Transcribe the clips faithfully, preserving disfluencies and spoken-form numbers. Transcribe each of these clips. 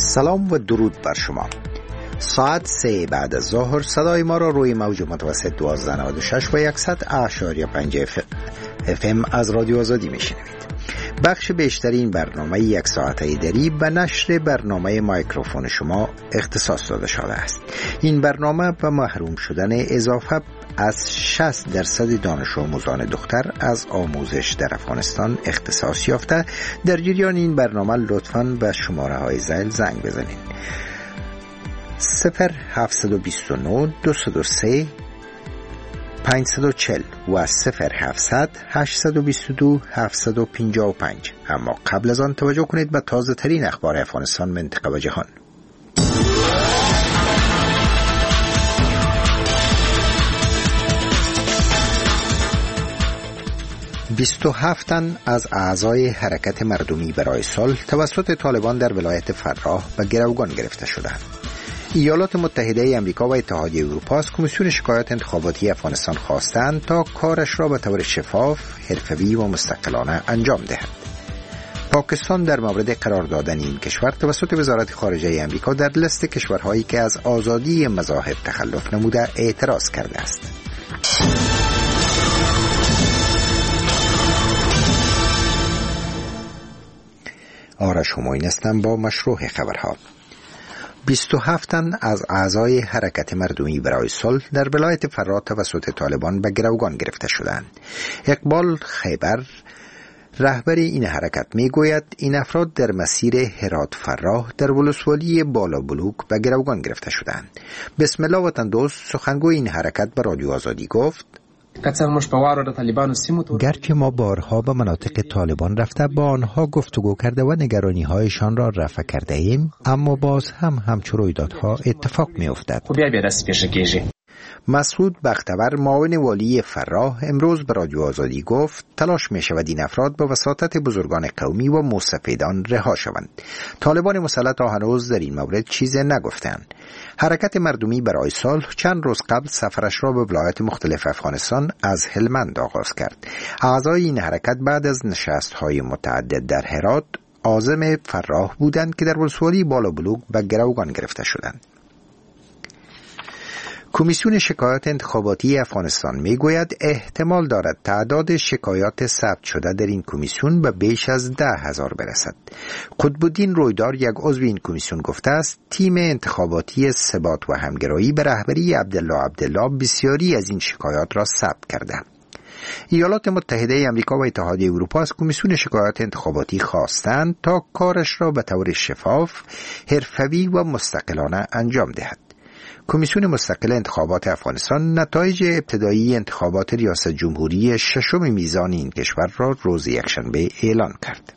سلام و درود بر شما. ساعت سه بعد از ظهر صدای ما را روی موج متوسط دوازده نود و شش و صد اعشاری پنج اف ام از رادیو آزادی میشنوید. بخش بیشتر این برنامه یک ساعته دری به نشر برنامه مایکروفون شما اختصاص داده شده است. این برنامه به محروم شدن اضافه از شصت درصد دانش آموزان دختر از آموزش در افغانستان اختصاص یافته. در جریان این برنامه لطفاً به شماره های ذیل زنگ بزنید: صفر هفت دو نه دو صفر سه پنج چهار صفر و صفر هفت هشت دو دو هفت پنج پنج. اما قبل از آن توجه کنید به تازه ترین اخبار افغانستان، منطقه و جهان. بیست و هفت تن از اعضای حرکت مردمی برای صلح توسط طالبان در ولایت فراه به گروگان گرفته شدند. ایالات متحده امریکا و اتحادیه اروپا از کمیسیون شکایات انتخاباتی افغانستان خواستند تا کارش را به طور شفاف، حرفه‌ای و مستقلانه انجام دهد. پاکستان در مورد قرار دادن این کشور توسط وزارت خارجه امریکا در لیست کشورهایی که از آزادی مذاهب تخلف نموده اعتراض کرده است. آرش هماین هستم با مشروع خبرها. بیست و هفت تن از اعضای حرکت مردمی برای صلح در ولایت فراه توسط طالبان به گروگان گرفته شدند. اقبال خیبر، رهبر این حرکت، میگوید این افراد در مسیر هرات فراه در ولسوالی بالا بلوک به گروگان گرفته شدند. بسم الله وطن دوست، سخنگوی این حرکت به رادیو آزادی گفت: گرچه ما بارها به مناطق طالبان رفته با آنها گفتگو کرده و نگرانی هایشان را رفع کرده ایم، اما باز هم همچو رویدادها اتفاق می افتد. مسعود بختور، معاون والی فراه، امروز به رادیو آزادی گفت تلاش می شود این افراد به وساطت بزرگان قومی و مستفیدان رها شوند. طالبان مسلح تا هنوز در این مورد چیزی نگفتند. حرکت مردمی برای صلح چند روز قبل سفرش را به ولایات مختلف افغانستان از هلمند آغاز کرد. اعضای این حرکت بعد از نشست‌های متعدد در هرات عازم فراه بودند که در ولسوالی بالا بلوک به گروگان گرفته شدند. کمیسیون شکایات انتخاباتی افغانستان میگوید احتمال دارد تعداد شکایات ثبت شده در این کمیسیون به بیش از ده هزار برسد. قطب‌الدین رویدار، یک عضو این کمیسیون، گفته است تیم انتخاباتی ثبات و همگرایی به رهبری عبدالله عبدالله بسیاری از این شکایات را ثبت کرده. ایالات متحده امریکا و اتحادیه اروپا از کمیسیون شکایات انتخاباتی خواستند تا کارش را به طور شفاف، حرفه‌ای و مستقلانه انجام دهد. کمیسیون مستقل انتخابات افغانستان نتایج ابتدایی انتخابات ریاست جمهوری ششم میزان این کشور را روز یکشنبه اعلان کرد.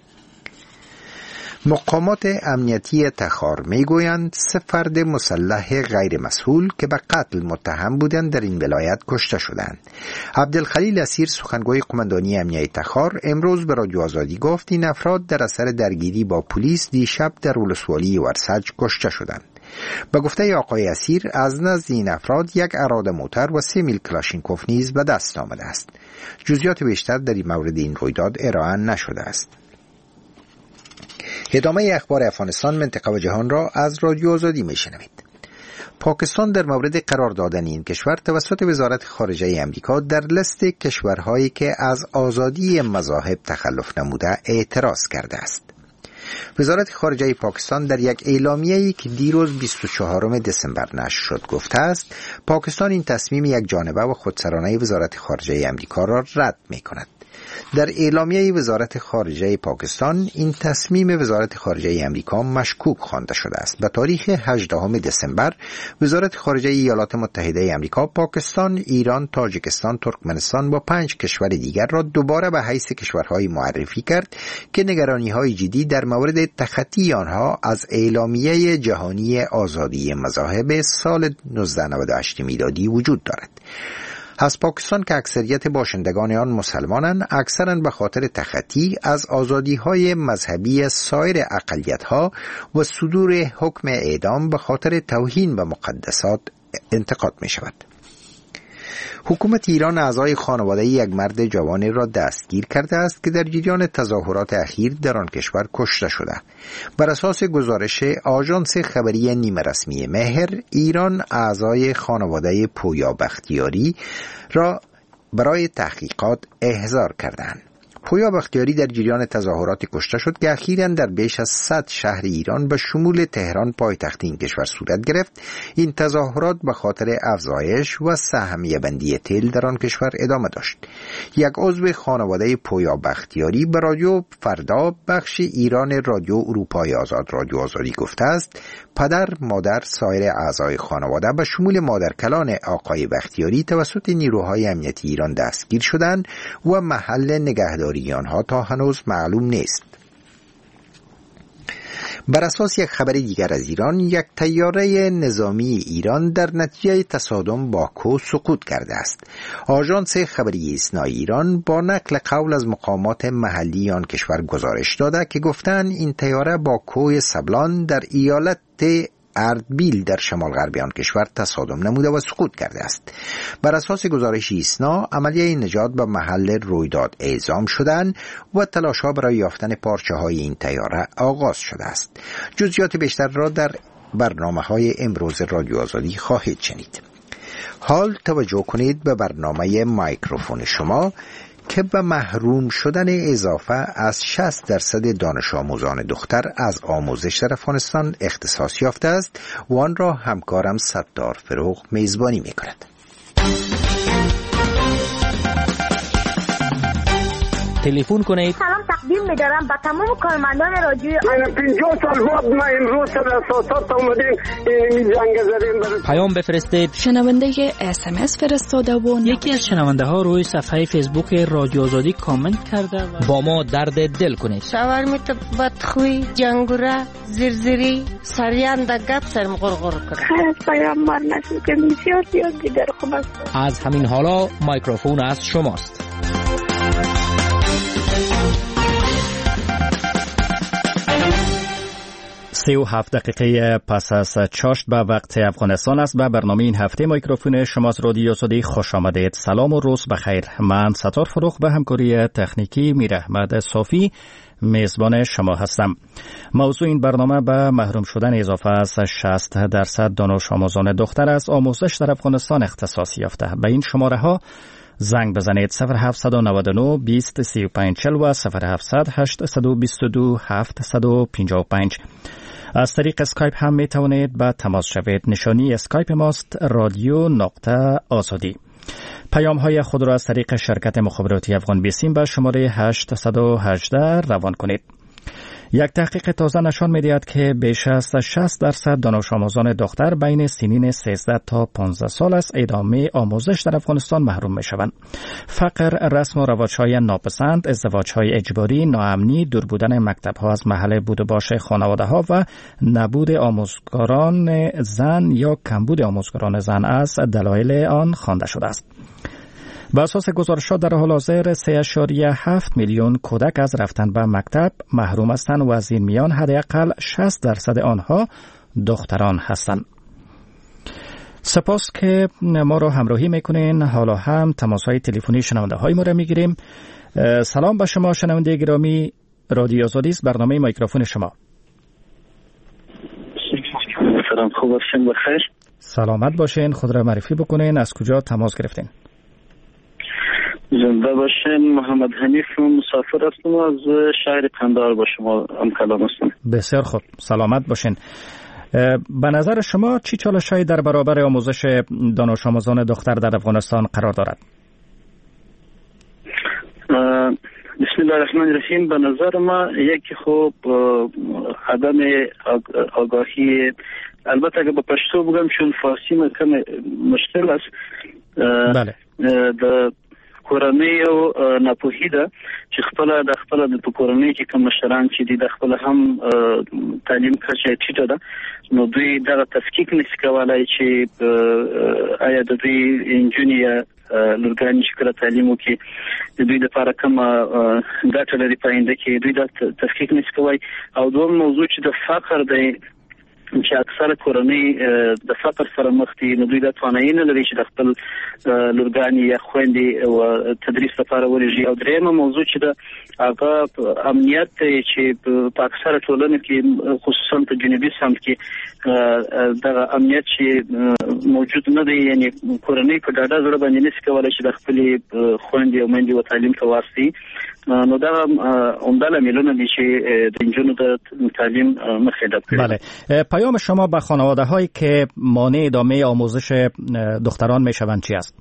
مقامات امنیتی تخار میگویند سه فرد مسلح غیر مسئول که به قتل متهم بودند در این ولایت کشته شدند. عبدالخلیل اسیر، سخنگوی قماندانی امنیتی تخار، امروز به رادیو آزادی گفت این افراد در اثر درگیری با پلیس دیشب در ولسوالی ورسج کشته شدند. به گفته آقای اسیر، از نزد این افراد یک اراده موتر و سه میل کلاشینکوف نیز به دست آمده است. جزئیات بیشتر در این مورد این رویداد ارائه نشده است. ادامه اخبار افغانستان، منطقه و جهان را از رادیو آزادی میشنوید. پاکستان در مورد قرار دادن این کشور توسط وزارت خارجه امریکا در لیست کشورهایی که از آزادی مذاهب تخلف نموده اعتراض کرده است. وزارت خارجه پاکستان در یک اعلامیه‌ای که دیروز بیست و چهارم دسامبر نشر شد گفته است پاکستان این تصمیم یک جانبه و خودسرانه وزارت خارجه امریکا را رد می‌کند. در اعلامیه وزارت خارجه پاکستان این تصمیم وزارت خارجه امریکا مشکوک خوانده شده است. به تاریخ هجدهم دسامبر وزارت خارجه ایالات متحده امریکا پاکستان، ایران، تاجیکستان، ترکمنستان و پنج کشور دیگر را دوباره به حیث کشورهای معرفی کرد که نگرانی‌های جدی در مورد تخطی آنها از اعلامیه جهانی آزادی مذاهب سال نوزده نود و هشت میلادی وجود دارد. از پاکستان که اکثریت باشندگان آن مسلمانند، اکثرا به خاطر تخطی از آزادی‌های مذهبی سایر اقلیت‌ها و صدور حکم اعدام به خاطر توهین به مقدسات انتقاد می‌شود. حکومت ایران اعضای خانواده یک مرد جوان را دستگیر کرده است که در جریان تظاهرات اخیر در آن کشور کشته شده. بر اساس گزارش آژانس خبری نیمه رسمی مهر، ایران اعضای خانواده پویا بختیاری را برای تحقیقات احضار کردند. پویا بختیاری در جریان تظاهرات کشته شد که اخیراً در بیش از صد شهر ایران به شمول تهران پایتخت این کشور صورت گرفت. این تظاهرات به خاطر افزایش و سهمیه بندی تیل در آن کشور ادامه داشت. یک عضو خانواده پویا بختیاری به رادیو فردا بخش ایران رادیو اروپای آزاد رادیو آزادی گفته است پدر، مادر، سایر اعضای خانواده به شمول مادرکلان آقای بختیاری توسط نیروهای امنیتی ایران دستگیر شدند و محل نگهداری آنها تا هنوز معلوم نیست. بر اساس یک خبر دیگر از ایران، یک طیاره نظامی ایران در نتیجه تصادم با کوه سقوط کرده است. آژانس خبری ایسنا ایران با نقل قول از مقامات محلی آن کشور گزارش داده که گفتند این طیاره با کوه سبلان در ایالت اردبیل در شمال غربی آن کشور تصادم نموده و سقوط کرده است. بر اساس گزارش ایسنا، عملیه نجات به محل رویداد اعزام شدند و تلاش‌ها برای یافتن پارچه‌های این طیاره آغاز شده است. جزئیات بیشتر را در برنامه‌های امروز رادیو آزادی خواهید شنید. حال توجه کنید به برنامه مایکروفون شما که به محروم شدن اضافه از شصت درصد دانش آموزان دختر از آموزش در افغانستان اختصاص یافته است و آن را همکارم ستار فروغ میزبانی می‌کند. تلفن کنید. سلام تقدیم می‌دارم به تمام کارمندان رادیو. من پنجاه سال بعد ما امروز در اساسات اومدیم این جنگ زدیم. پیام بفرستید. شنونده اس ام اس فرستاده و یکی از شنونده ها روی صفحه فیسبوک رادیو آزادی کامنت کرده و با ما درد دل کنید. شاورمیت بدخوی، جنگوره، زرزری، سریان در گپ سرم غرغر کرد. خیلی پیامبر نشد که بسیار زیاد دیگر خوب است. از همین حالا مایکروفون از شماست. سی و هفت دقیقه پس از چاشت به وقت افغانستان است. به برنامه این هفته مایکروفون شماست رادیو آزادی خوش آمدید. سلام و روز بخیر. من ستار فروغ به همکاری تکنیکی میر احمد صافی میزبان شما هستم. موضوع این برنامه به محروم شدن اضافه از شصت درصد دانش آموزان دختر از آموزش در افغانستان اختصاص یافته. به این شماره ها زنگ بزنید صفر هفت نه نه بیست سی و پنج چهل و صفر هفت هشت دو دو هفت پنج پنج. از طریق اسکایپ هم می توانید به تماس شوید. نشانی اسکایپ ماست رادیو نقطه آزادی. پیام های خود را از طریق شرکت مخابراتی افغان بیسیم به شماره هشت یک هشت روان کنید. یک تحقیق تازه نشان می‌دهد که بیش از شصت درصد دانش آموزان دختر بین سنین سیزده تا پانزده سال از ادامه آموزش در افغانستان محروم می‌شوند. فقر، رسم و رواج‌های ناپسند، ازدواج‌های اجباری، ناامنی، دور بودن مکتب‌ها از محل بود و باش خانواده‌ها و نبود آموزگاران زن یا کمبود آموزگاران زن از دلایل آن خوانده شده است. بر اساس گزارشات در حال حاضر سه اشاریه هفت میلیون کودک از رفتن به مکتب محروم هستند و از این میان حداقل شصت درصد آنها دختران هستند. سپاس که ما را همراهی میکنین. حالا هم تماس‌های تلفنی شنونده های ما را میگیریم. سلام به شما شنونده گرامی، رادیو آزادی است، برنامه مایکروفون شما. سلام، خوب هستین؟ بخیر. سلامت باشین. خود را معرفی بکنین. از کجا تماس گرفتین؟ زنده باشین. محمد حنیف مسافر هستم و از شهر قندهار با شما هم کلام هستم. بسیار خوب، سلامت باشین. به نظر شما چی چالش‌هایی در برابر آموزش دانش آموزان دختر در افغانستان قرار دارد؟ بسم الله الرحمن الرحیم. به نظر ما یکی خوب عدم آگاهی، البته اگه با پشتو بگم چون فارسی ما کم مشکل است. بله. د کورنۍ او ناپوهي ده چې خپل د خپل د کورنۍ کې کوم مشران چې دي د خپل هم تعلیم کچه ټیټه ده، نو دوی دا تفکیک نشي کولای چې آیا د دوی انجونی یا لورګان چې کله تعلیم وکړي د دوی لپاره کوم ګټه لري په آینده کې، دوی دا تفکیک نشي کوي. او دوم موضوع چې د فقر دی، چې اکثره کورنۍ د فقر سره مخ دي، نو دوی د توانایي نه لري چې د خپل لورګانې یا خويندې او تدریس لپاره ورېږي. او درېیمه موضوع چې د هغه امنیت چې په اکثره ټولنو کې خصوصا په جنوبي سمت کې د امنیت چې موجود نه دی، یعنی کورنۍ په ډاډه زړه باندې نشي کولای چې د خپل خويندې او میندې و تعلیم ته واسي. نو دا عمده لاملونه دي چې د انجونو د تعلیم مخه ډب کړي. بله، پیام شما به خانواده هایی که مانع ادامه آموزش دختران میشوند چی است؟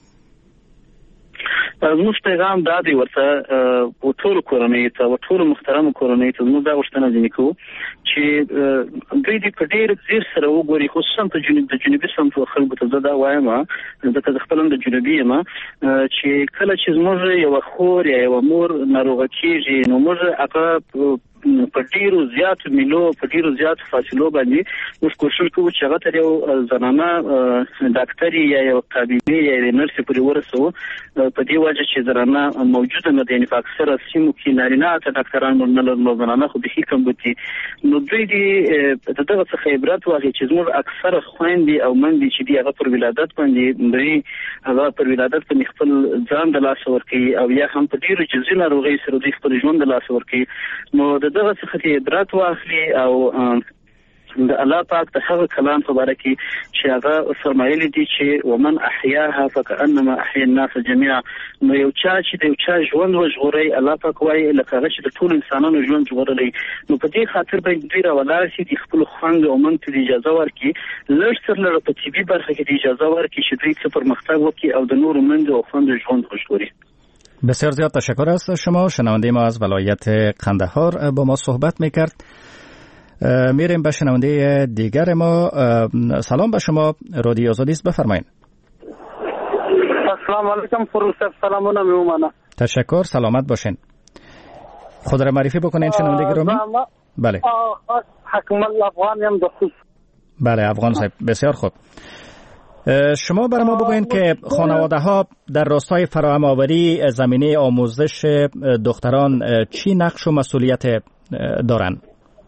زموږ پیغام دا دی ورته ټول کورنۍ ته او ټول محترم کورنۍ ته موږ دا غوښتنه ځنې کوو چې دوی دې په ډېر ځیر سره وګوري، خصوصا په جنوب د جنوبي سمت خلکو ته زه دا وایم ځکه زه خپل د جنوبي یم چې کله چې زموږ یوه خور یا یوه مور ناروغه کېږي نو موږ هغه په ډیرو زیاتو میلو په ډیرو زیاتو فاصلو باندې موږ کوشش کوو چې هغه ته یو زنانه ډاکټر یا یو طبيبي یا نرس پورې ورسو. په دې وجه چې زنانه موجوده نه دي، په اکثره سیمو کې نارینه ته ډاکټران نه لري، زنانه خو به هیڅ کم بوتي. نو دوی دې دغه څه عبرت واخلي چې زموږ اکثره خويندې او مندې چې دی هغه پر ولادت باندې بری هغه پر ولادت باندې خپل ځان د لاس ورکړي او یا هم په ډیرو جزئی ناروغۍ سره دوی خپل ژوند د لاس ورکړي. نو دغه څخه عبرت واخلي او د الله پاک د هغه کلام په اړه کې چې هغه فرمایلی دی چې ومن احیاها فكأنما احيا الناس جميعا. نو یو چا چې د یو چا ژوند وژغوري، الله پاک وایي لکه هغه چې د ټول انسانانو ژوند ژغورلی. نو په دې خاطر باندې دوی راولاړ شي د خپل خوند او من ته اجازه ورکړي، لږ تر لږه په طبي برخه کې اجازه ورکړي چې دوی څه پرمختګ وکړي او د نورو مند او خوند ژوند وژغوري. بسیار زیاد تشکر از شما. شنونده ما از ولایت قندهار با ما صحبت میکرد. میریم به شنونده دیگر ما. سلام به شما، رادیو آزادی است، بفرمایید. السلام علیکم فروسف، سلامونه میومانه. تشکر، سلامت باشین. خود را معرفی بکنین شنونده گرامی. بله. حکم الله افغانیم دوست. بله افغان صاحب، بسیار خوب. شما برای ما بگوین که خانواده ها در راستای فراهم آوری زمینه آموزش دختران چی نقش و مسئولیت دارن؟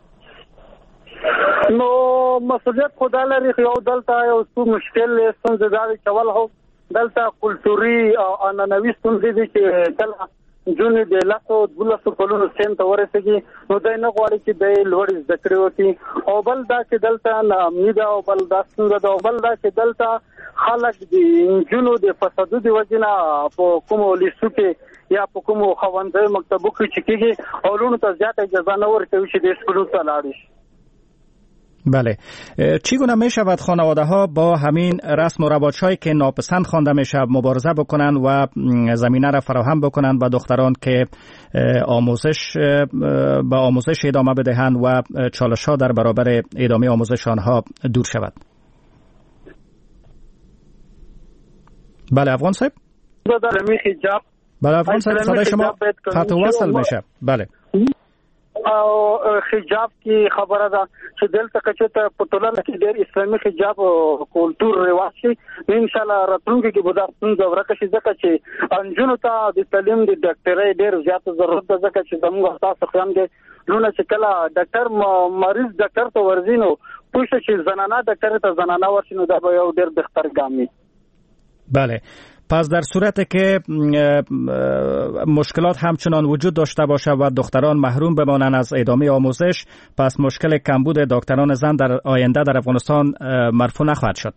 نو مسئولیت خدا لري، یو دلته یو څو مشکل ستونزې دا دي چې ول هو دلته کلتوري او عنعنوي ستونزې دي چې کله جون د لاسو دولسو کلونو سین ته ورسېږي نو دای نه غواړي چې د لوړ زده کړې وکړي. او بل دا چې دلته ناامني ده او بل دا څنګه ده او بل دا چې دلته خلک د جنو د فسادو د وجنه په کوم لیسو کې یا په کوم خوندې مکتبو کې چې کېږي او لونو ته زیات اجازه نه ورکوي چې د سکولو ته لاړ شي. بله، چگونه می شود خانواده ها با همین رسم و رواج‌هایی که ناپسند خوانده می شود مبارزه بکنند و زمینه را فراهم بکنند و دختران که آموزش با آموزش ادامه بدهند و چالش‌ها در برابر ادامه آموزش آنها دور شود؟ بله افغان صاحب. بله افغان صاحب، صدای شما قطع وصل میشه. بله. او حجاب کی خبره ده چې دلته کچته په ټولنه کې ډېر اسلامي حجاب کلچر رواج شي. ان شاء الله راتلونکي کې به دا څنګه ورکه شي ځکه چې انجونو ته د تعلیم د ډاکټرۍ ډېر زیات ضرورت ده ځکه چې زموږ تاسو خیام دي لونه چې کله ډاکټر مریض ډاکټر ته ورزینو پوښتنه چې زنانه ډاکټر ته زنانه ورشنو دا به یو ډېر بهتر ګام وي. بله، پس در صورت که مشکلات همچنان وجود داشته باشه و دختران محروم بمانند از ادامه آموزش، پس مشکل کمبود دکتران زن در آینده در افغانستان مرفوع نخواهد شد.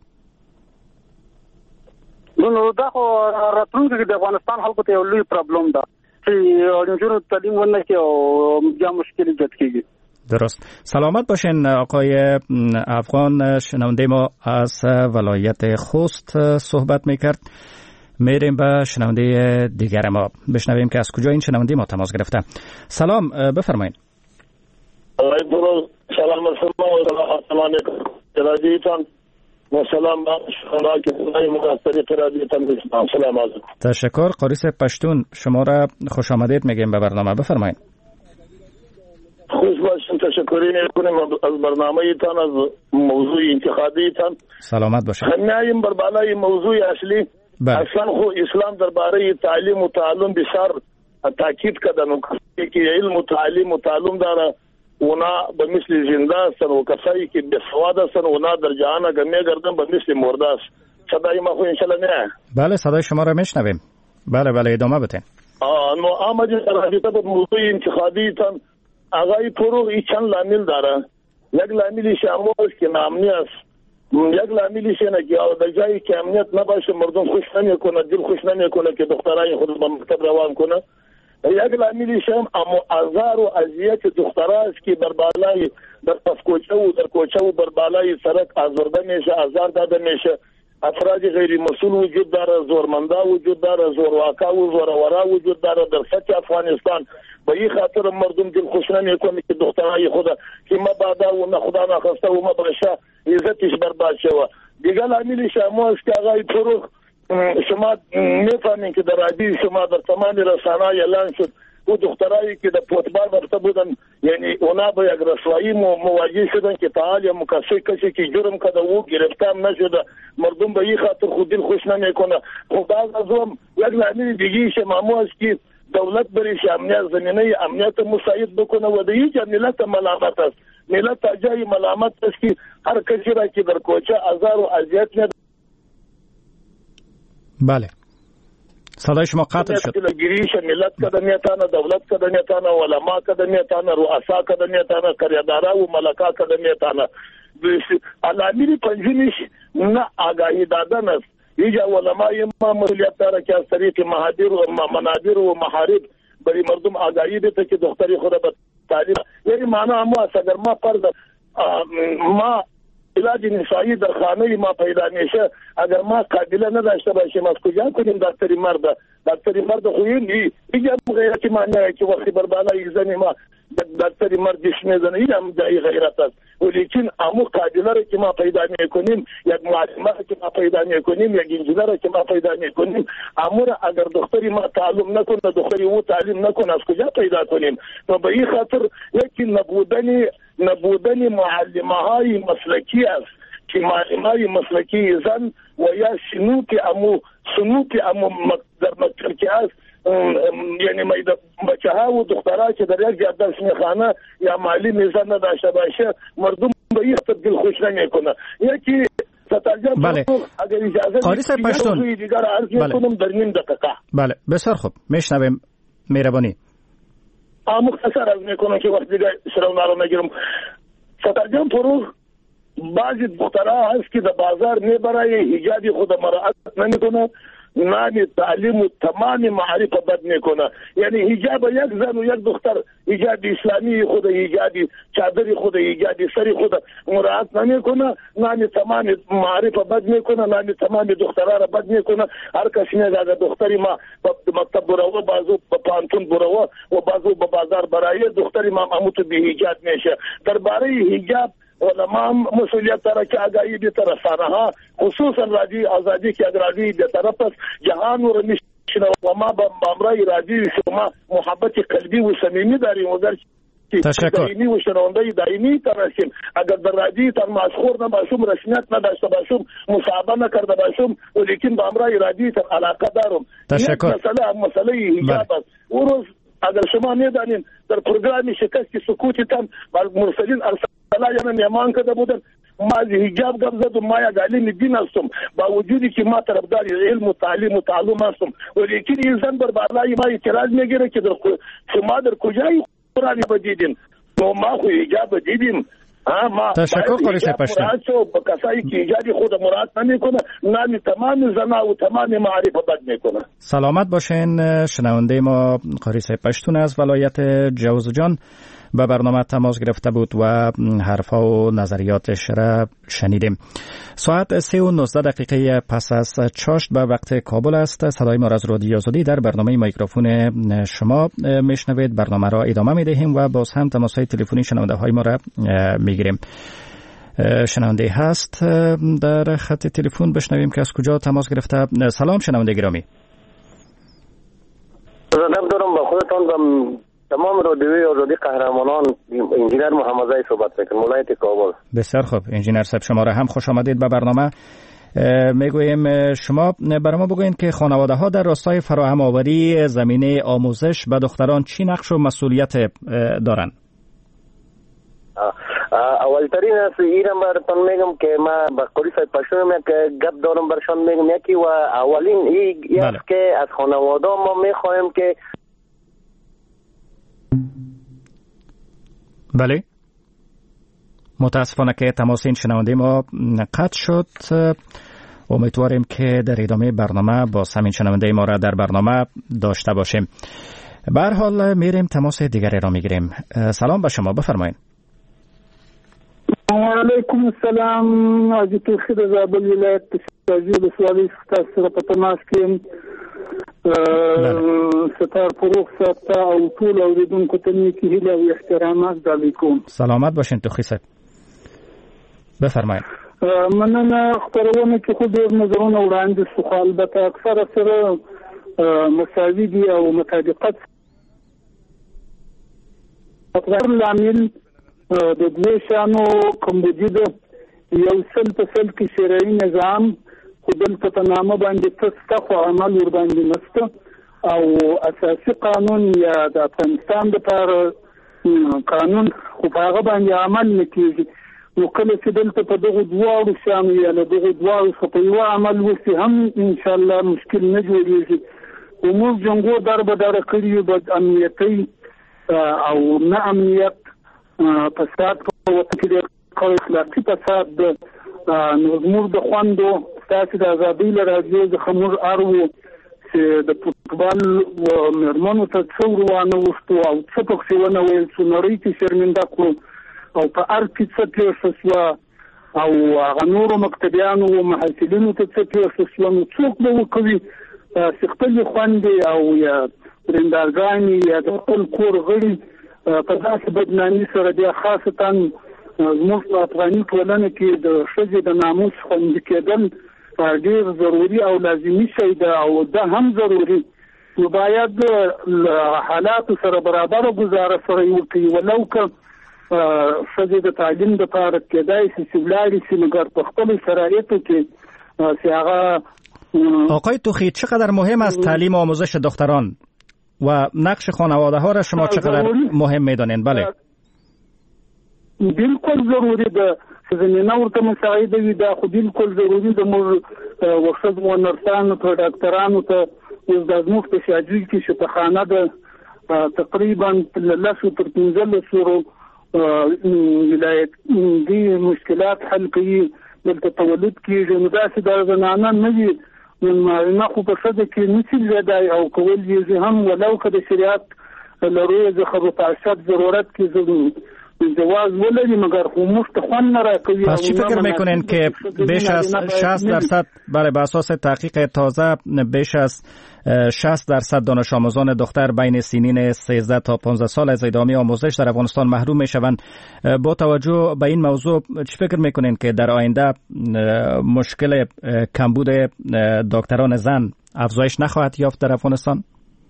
نو دا خو راتلونکي د افغانستان خلکو ته یو لوی پرابلم ده چې اورنجونو تعلیم ونه کې او بیا مشکل ایجاد کیږي. درست. سلامت باشین آقای افغان. شنونده ما از ولایت خوست صحبت میکرد. میریم به شنونده دیگر ما بشنویم که از کجا این شنونده ما تماس گرفته. سلام، بفرمایید. سلام علیکم. و سلام شما که برای مقصری قرادیتان بشنم. سلام علیکم. تشکر. قاریس پشتون شما را خوش آمدید میگیم به برنامه. بفرمایید. خوش باشین. تشکری میکنیم از برنامه تان، از موضوع انتخابی تان. سلامت باشید. خنیایم بر بالای موضوع اصلی. اصلا خو اسلام درباره تعلیم و تعلم بسیار تاکید کردن که علم و تعلیم و تعلم داره اونا به مثل زنده هستن و کسایی که بسواد هستن اونا در جهان اگر میگردن به مثل مرده است. صدای ما خو انشالله نه؟ بله صدای شما را میشنویم. بله بله ادامه بدین. نو آمدی در حقیقت به موضوع انتخابی تان آقای فروغ ای چند لامل داره. یک لاملیش اموش که نامنی است، یک لاملیش اینه که در جایی که امنیت نباشه مردم خوش نمیکنه، دل خوش نمیکنه که دخترای خود به مکتب روان کنه. یک لاملیش هم آزار و اذیت دختراست که بر بالای در پسکوچه و در کوچه و بر بالای سرک آزرده میشه، آزار داده میشه. افراد غیر مسئول وجود داره، زورمندا وجود داره، زورواکا و زورورا وجود داره در سطح افغانستان. به این خاطر مردم دل خوش نمیکنه که دخترای خود که ما بعدا و نه خدا نخواسته و ما باشه عزتش برباد شوه. دیگه لاملش هم است که آقای فروغ شما میفهمین که در رادیو شما در تمام رسانه‌های اعلان شد و دخترایی که در فوتبال برته بودن یعنی اونا به یک رسوایی مواجه شدن که تعال یا مکسی کسی که جرم کرده او گرفتار نشده. مردم به این خاطر خود دل خوش نمیکنه. خب بعض از هم یک لامل دیگه شما است که دولت بریش امنیت زمینه امنیت مساعد بکنه و در اینجا ملت ملامت است. ملت جای ملامت است که هر کسی را که در کوچه آزار و اذیت میده. بله صدای شما قطع شد. گریش ملت کدنیتانه، دولت کدنیتانه، علما کدنیتانه، رؤسا کدنیتانه، کریدارا و ملکا کدنیتانه. علامه پنجمیش نه آگاهی دادن است. اینجا علمای ما مسئولیت داره که از طریق محاضر و منابر و محارب برای مردم آگاهی بده که دختری خود به تعلیم یعنی معنی اما است اگر ما فرض ما علاج نسایی در خانه ما پیدا میشه اگر ما قابل نداشته باشیم از کجا کنیم دکتری مرد دکتری مرد خویی اینجا غیرتی معنی که وقتی بر بالای زنی ما دکتری مرد جسم میزنه این هم جای غیرت است. ولیکن امو قابله را که ما پیدا میکنیم یک معلمه را که ما پیدا میکنیم یک انجینر را که ما پیدا میکنیم امو را اگر دختری ما تعلم نکنه دختری او تعلیم نکنه از کجا پیدا کنیم؟ و به این خاطر یکی نبودن نبودن معلمه های مسلکی است که معلمه های مسلکی زن و یا سنوک امو سنوک امو در مکتب که است یعنی میده بچه ها و دخترها که در یک جا درس میخوانه یا معلم زن نداشته باشه مردم به این خاطر دل خوش نمیکنه. یکی سترجم بله. اگر اجازه قاری صاحب پشتون دیگر عرض میکنم در نیم دقیقه. بله بسیار خوب میشنویم مهربانی. مختصر از میکنم که وقت دیگه شروع رو نگیرم. سترجم فروغ بعضی دخترها هست که در بازار میبره حجاب خود مراعات نمیکنه نام تعلیم و تمام معارف بد میکنه. یعنی حجاب یک زن و یک دختر حجاب اسلامی خود حجاب چادر خود حجاب سری خود مراعات نمیکنه نام تمام معارف بد میکنه نام تمام دخترها را بد میکنه. هر کسی میگه دختری ما به مکتب برو بازو به پانتون برو و بازو به بازار برای دختری ما اموت به حجاب میشه. درباره حجاب علما مسئولیت داره که آگاهی به رسانه ها خصوصا رادیو آزادی که اگر رادیو به طرف است جهان رو میشنه و ما با امرای رادیو شما محبت قلبی و صمیمی داریم و در تشکر دائمی و شنونده دائمی تراشیم. اگر در رادیو تر مشهور نباشم رسمیت نداشته باشم مصاحبه نکرده باشم ولیکن با امرای رادیو تر علاقه دارم. تشکر. مسئله مسئله حجاب است. اون روز اگر شما میدانید در پروگرام شکست سکوتی تن مرسلین ارسلا یعنی میمان کده بودن ما از حجاب گپ زدم ما یک عالم دین هستم با وجودی که ما طرفدار علم و تعلیم و تعلم هستم ولیکن این زن بر بالای ما اعتراض میگیره که در شما در کجای قرآن بدیدین تو ما خو حجاب دیدیم. تشکر قاری صاحب پشتون. با کسایی که ایجاد خود مراد نمیکنه نام تمام زنا و تمام معارف بد میکنه. سلامت باشین. شنونده ما قاری صاحب پشتون از ولایت جوزجان به برنامه تماس گرفته بود و حرفا و نظریاتش را شنیدیم. ساعت سه و نوزده دقیقه پس از چاشت به وقت کابل است. صدای ما از رادیو آزادی در برنامه میکروفون شما میشنوید. برنامه را ادامه میدهیم و باز هم تماس‌های تلفنی شنونده های ما را میگیریم. شنونده هست در خط تلفن، بشنویم که از کجا تماس گرفته. سلام شنونده گرامی. سلام دارم با خودتان و تمام رادیوی آزادی قهرمانان. انجینر محمد زای صحبت میکنم ولایت کابل. بسیار خوب انجینر صاحب شما را هم خوش آمدید به برنامه. میگوییم شما برای ما بگوین که خانواده ها در راستای فراهم آوری زمینه آموزش به دختران چی نقش و مسئولیت دارند؟ اولترین از ایران براتون میگم که ما با قوری صاحب پشتون یک گپ دارم برشان میگم. یکی و اولین این است که از خانواده ما میخوایم که بله متاسفانه که تماس این شنونده ما قطع شد. امیدواریم که در ادامه برنامه با همین شنونده ما را در برنامه داشته باشیم. به هر حال میریم تماس دیگری را میگیریم. سلام به شما، بفرمایید. علیکم السلام. از توخید زابل ولایت تشتازی بسوالی ستاسر پتماس کیم ستار فروغ ساتا او طول او ریدون کتنی که هیله و احترامات دالیکم. سلامت باشین توخی صاحب، بفرمایید. مننه. خبرونه که خود دیر نظرونه وړاندې شو، خو البته اکثره سره مساوي دي او مطابقت لامل د دوی شانو کمبودي ده. یو سل په سل کې شرعي نظام خو دلته په نامه باندې تسته خو عمل ور باندې نشته، او اساسي قانون یا د افغانستان دپاره قانون خو په هغه باندې عمل نه کېږي. نو کله چې دلته په دغو دواړو شیانو یا له دغو دواړو څخه په یوه عمل وشي هم انشاءالله مشکل نه جوړېږي. خو موږ جنګو در به دره کړي یو بد امنیتۍ او نه امنیت فساد په وطن کې ډېر قوي اخلاقي فساد ده. نو زموږ د خوندو ستاسې د ازادۍ له راډیو څخه موږ اړ وو چې د فوټبال مېرمنو ته څه ور وانه وښتو او څه پکښې ونه ویل څو نړۍ کې شرمنده کړو او په هر کې څه پېښه شوه او هغه نورو مکتبیانو و محصلینو ته څه پېښه شوه. نو څوک به وکوي چې خپلې خویندې او یا ورندارګانې یا د خپل کور غړي په داسې بدنامي سره بیا خاصتا زموږ په افغاني ټولنه کې د ښځې د ناموس خوندي کېدل ډېر ضروري او لازمي شی ده او ده هم ضروري. نو باید له حالاتو سره برابره ګزاره سره یې وکړي، ولو که ښځې د تعلیم دپاره کېدای شي چې ولاړې شي، مګر په خپلو شرایطو کې چې هغه. آقای توخی، چقدر مهم است تعلیم و آموزش دختران و نقش خانواده ها را شما چقدر مهم میدانین؟ بله بالکل ضروری ده چې زمینه ورته مساعده وي، دا خو بالکل ضروری ده. موږ ښځو و نرسانو ته ډاکټرانو ته اوس دا زموږ په شاجوی کې شفاخانه ده تقریبا له لسو تر پنځلسو ولایت دي مشکلات حل کوي، دلته تولد کېږي. نو داسې د زنانه نه وي نو خو په ښځه کې نشي زیادای او کول یې هم ولو که د شریعت له رویه څخه په تعصب ضرورت کې جواز ولري، مگر خو موږ ته خوند نه راکوي. پس چی فکر میکنین که بیش از شصت درصد برای بر اساس تحقیق تازه بیش از شصت درصد دانش آموزان دختر بین سنین سیزده تا پانزده سال از ادامه آموزش در افغانستان محروم میشوند؟ با توجه به این موضوع چی فکر میکنین که در آینده مشکل کمبود دکتران زن افزایش نخواهد یافت در افغانستان؟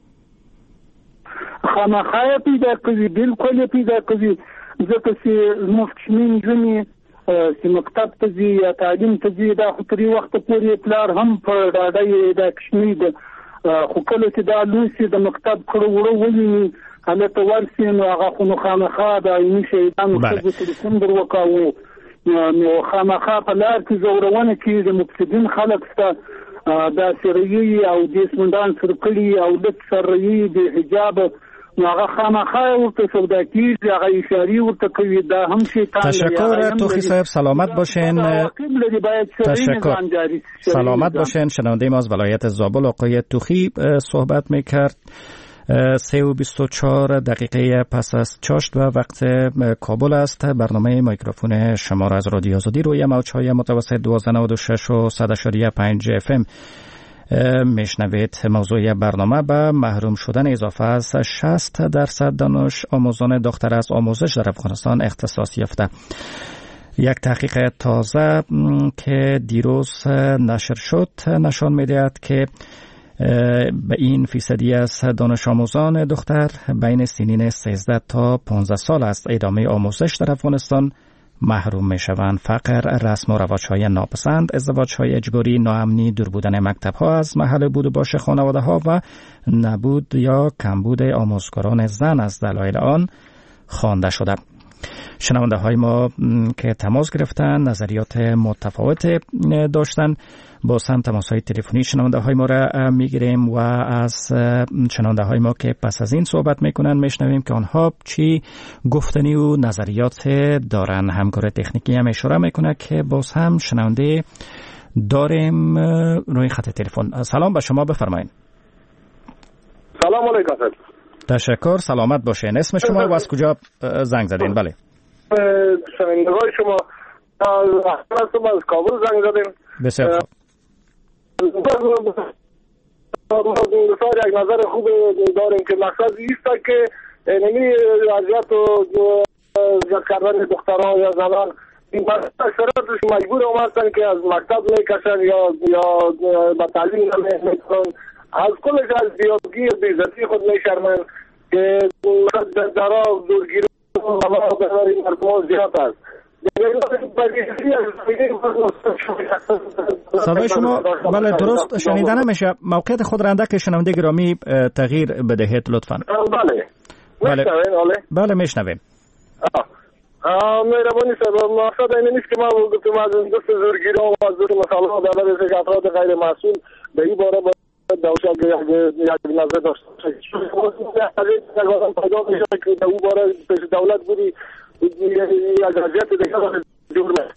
خامخا پیدا کوي، بالکل پیدا کوي. ځکه چې زموږ کوچنۍ نجونې چې مکتب ته ځي یا تعلیم ته ځي، دا خو تر یو وخته پورې پلار هم په ډاډه یې دا کوچنۍ ده، خو کله چې دا لوی شي د مکتب کړه وړه وویني هلته ورسي نو هغه خو نو خامخا د عیني شهیدانو ښځو تلیفون در وکاوه نو خامخا په لار کې زورونه کېږي. مفسدین خلک شته دا سریي او دیسمندان سر کړي او لږ سریي د حجاب نو هغه خامخا ورته سودا کېږي، هغه اشارې ورته کوي. دا هم شیطان. تشکر توخی صاحب، سلامت باشین. تشکر، سلامت باشین. شنونده ما از ولایت زابل آقای توخی صحبت میکرد. سه و بیست و چهار دقیقه پس از چاشت و وقت کابل است. برنامه میکروفون شما را از رادیو آزادی روی موج‌های متوسط دوازده نود و شش و صد اشاریه پنج اف ام میشنوید. موضوع برنامه به محروم شدن اضافه از شصت درصد دانش آموزان دختر از آموزش در افغانستان اختصاص یافته. یک تحقیق تازه که دیروز نشر شد نشان می‌دهد که به این فیصدی از دانش آموزان دختر بین سنین سیزده تا پانزده سال است ادامه آموزش در افغانستان محروم می شوند. فقر، رسم و رواج‌های ناپسند، ازدواج‌های اجباری، ناامنی، دور بودن مکتب‌ها از محل بود و باش خانواده‌ها و نبود یا کمبود آموزگاران زن از دلایل آن خوانده شده. شنونده های ما که تماس گرفتن نظریات متفاوت داشتن، با هم تماس های تلفنی شنونده های ما را میگیریم و از شنونده های ما که پس از این صحبت میکنن میشنویم که آنها چی گفتنی و نظریات دارن. همکار تکنیکی هم اشاره میکنه که باز هم شنونده داریم روی خط تلفن. سلام به شما، بفرمایید. سلام علیکم. تشکر، سلامت باشین. اسم شما و از کجا زنگ زدین؟ بله. شنوندگان شما از از کابل زنگ زدیم. بسیار خوب. بسیار یک نظر خوب داریم که مقصد ایست که نمی وضعیت و زیاد کردن دختران یا زنان این شرایطش مجبور هستن که از مکتب میکشن یا یا با تعلیم نمیکنن، از کلش از بیادگی و بیزتی خود میشرمن که درا دورگیری و مردم زیاد است. صدای شما بله درست شنیده نمیشه. موقعیت خود رنده که شنونده گرامی تغییر بدهید لطفا. بله بله بله میشنویم. مهربانی صاحب، مقصد این نیست که ما گفتم از دست زورگیران و از دست مسائل در برای افراد غیر مسئول به این باره دوشا یک نظر داشته باشه. پیدا میشه که در اون باره پیش دولت بودی یک وضعیت دیگه جور میشه.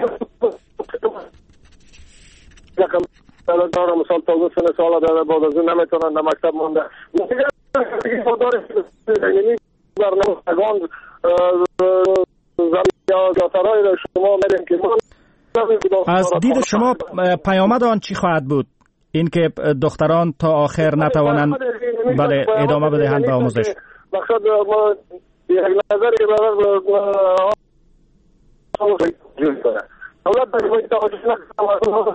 یکم دارم مثال تا اون سن سال داره بعد از اون نمیتونن در مکتب مونده. یعنی برنامه‌گان زمین‌های را شما می‌دین که از دید شما پیامد آن چی خواهد بود؟ اینکه دختران تا آخر نتوانند بله ادامه بدهند به آموزش. مقصد ما یک نظری برای دولت باید توجه نکنه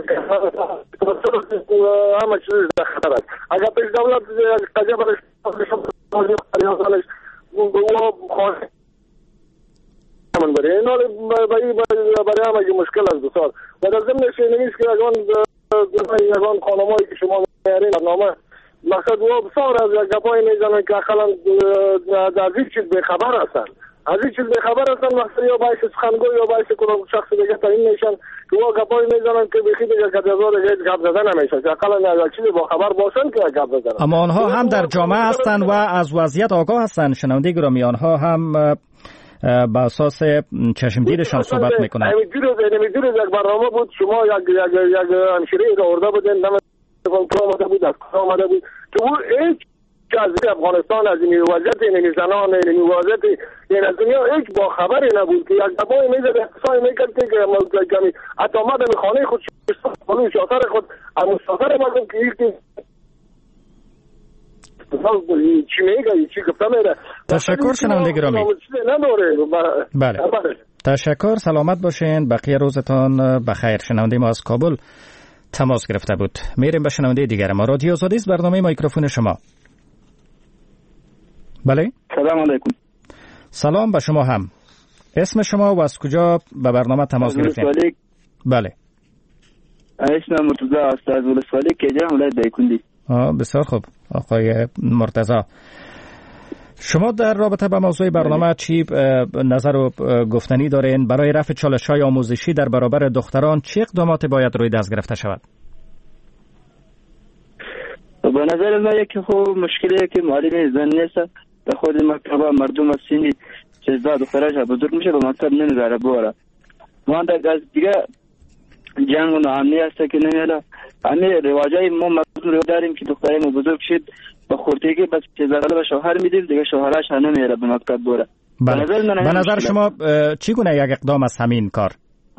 همه چیز خطر است. اگر پیش دولت قضیه برای خریازانش او خواهد من برای این حال برای همه که مشکل است بسار و در ضمن شنیست که یکان خانمایی که شما میارین برنامه مقصد او بسار از یک گپایی میزنن که اخلا از این چیز بخبر هستن از این چیز بخبر هستن مقصد یا باعث سخنگوی یا باعث کنم شخص دیگه تعیین میشن که او گپایی میزنن که بخی دیگه کدازار دیگه گپ زدن نمیشه که اخلا از چیز با خبر باشن که گپ زدن. اما آنها هم در جامعه هستند و از وضعیت آگاه هستند. شنونده گرامی آنها هم با اساس چشمگیرشان صحبت میکنند. نمیدونید یک برنامه بود شما یک یک یک همشیره را آورده بودین نمیدونم که آمده بود از کجا آمده بود که او هیچ از افغانستان از این وضعیت این زنان این وضعیت این از دنیا هیچ با خبری نبود که یک دبای میزد اقتصای میکرد که حتی آمده به خانه خود خانه شاطر خود از مستاثر مردم که یک چی میگه چی گفته میره. تشکر شنونده گرامی. بله تشکر، سلامت باشین، بقیه روزتان بخیر. شنونده ما از کابل تماس گرفته بود. میریم به شنونده دیگر ما. رادیو آزادی است، برنامه میکروفون شما. بله سلام علیکم. سلام به شما هم. اسم شما و از کجا به برنامه تماس گرفتین؟ بله اسمم مرتضی است از ولسوالی کجا ولایت دایکندی. آه بسیار خوب آقای مرتضی، شما در رابطه با موضوع برنامه چی نظر و گفتنی دارین؟ برای رفع چالش‌های آموزشی در برابر دختران چه اقداماتی باید روی دست گرفته شود؟ به نظر من یکی خوب مشکلی که معلم زن نیست در خود مکتب مردم از سینی سیزده دخترش بزرگ میشه به مکتب نمیبره باره ما در از دیگه جنگ و ناامنی هست که نمیاله همه رواجای ما مردم رو داریم که دختری ما بزرگ شد با خورتگی بس چیزاله به شوهر میدیم دیگه شوهرش هم نمیره به مکتب بره. بله. به نظر, به نظر شما چی گونه یک اقدام از همین کار؟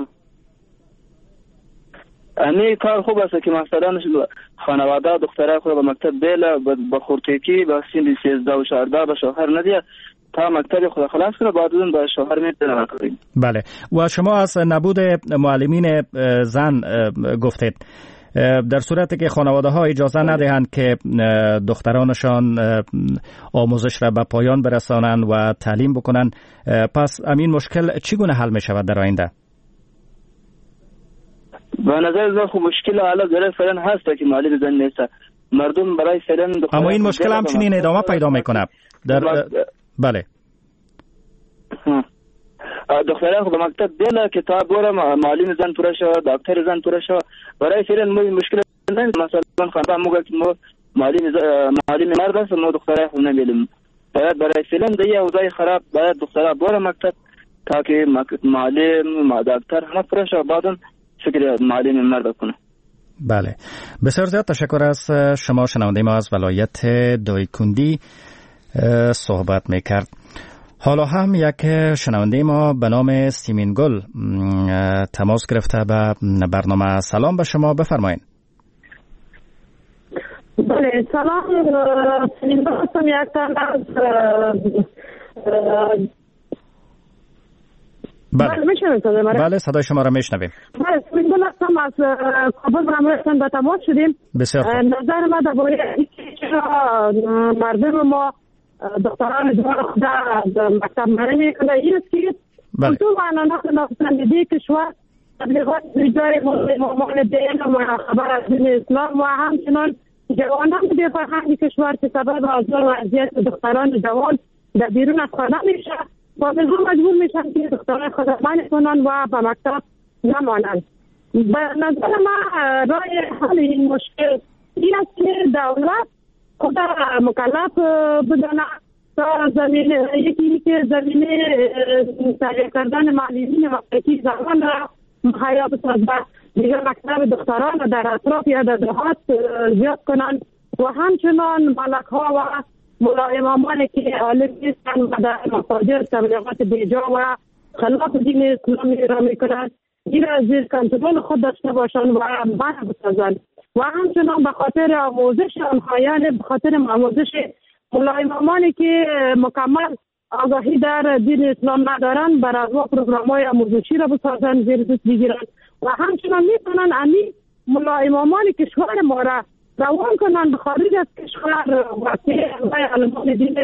همین کار خوب است که مثلا خانواده دختره خود به مکتب بیله با خورتگی با سن سیزده و چهارده به شوهر ندیه تا مکتب خود خلاص کنه بعد اون به شوهر میتونه. بله و شما از نبود معلمین زن گفتید، در صورتی که خانواده ها اجازه ندهند که دخترانشان آموزش را به پایان برسانند و تعلیم بکنند، پس همین مشکل چگونه حل می شود در آینده؟ به نظر من خب مشکل حالا داره فعلا هست که معلم زن نیست مردم برای فعلا. اما این مشکل همچنین ادامه پیدا میکنه در بله دختره خو به مکتب بیله کتاب بوره معلم زن پوره شو دکتر زن پوره شو برای فعلا مو مشکل نه مثلا خانه موقع که ما معلم معلم مرد است ما دختره خو نمیلیم باید برای فعلا دیگه اوضاع خراب باید دختره بوره مکتب تا که معلم ما دکتر همه پوره شو بعدن فکر معلم مرد کنه. بله بسیار زیاد تشکر از شما. شنونده ما از ولایت دایکندی صحبت میکرد. حالا هم یک شنونده ما به نام سیمین گل تماس گرفته به برنامه. سلام به شما، بفرمایید. بله سلام، سیمین گل هستم، یک تن از بله بله میشنوید صدای مرا؟ بله صدای شما را میشنویم. بله سیمین گل هستم، از کابل برامون به تماس شدیم. بسیار خوب. نظر ما درباره اینکه چرا مردم ما دختران جوان خود در مکتب مره میکنه این است که کلتور و عنعنات ناپسندیده کشور تبلیغات بجای مامان دین و خبر از دین اسلام و همچنان جوانان بی فرهنگ کشور که سبب آزار و اذیت دختران جوان در بیرون از خانه میشه و مجبور مجبور میشن که دختران خود منع کنن و به مکتب نمانند. به نظر ما رای حل این مشکل این است که دولت خود مکلف بدانه تا زمینه یکی که زمینه تهیه کردن معلمین مکتبی زمان را مهیا بسازد، دیگر مکتب دختران در اطراف یا در دهات زیاد کنند و همچنان ملک ها و ملا امامان که عالم نیستند و در مساجد تبلیغات بیجا و خلاف دین اسلامی را میکنند این را زیر کنترل خود داشته باشند و منع بسازند و همچنان به خاطر آموزش آنها، یعنی به خاطر آموزش ملا امامانی که مکمل آگاهی در دین اسلام ندارند بر از پروگرام های آموزشی را بسازند، زیر دست بگیرند و همچنان میتونن امی ملا امامانی کشور ما را روان کنند به خارج از کشور و که علمان دین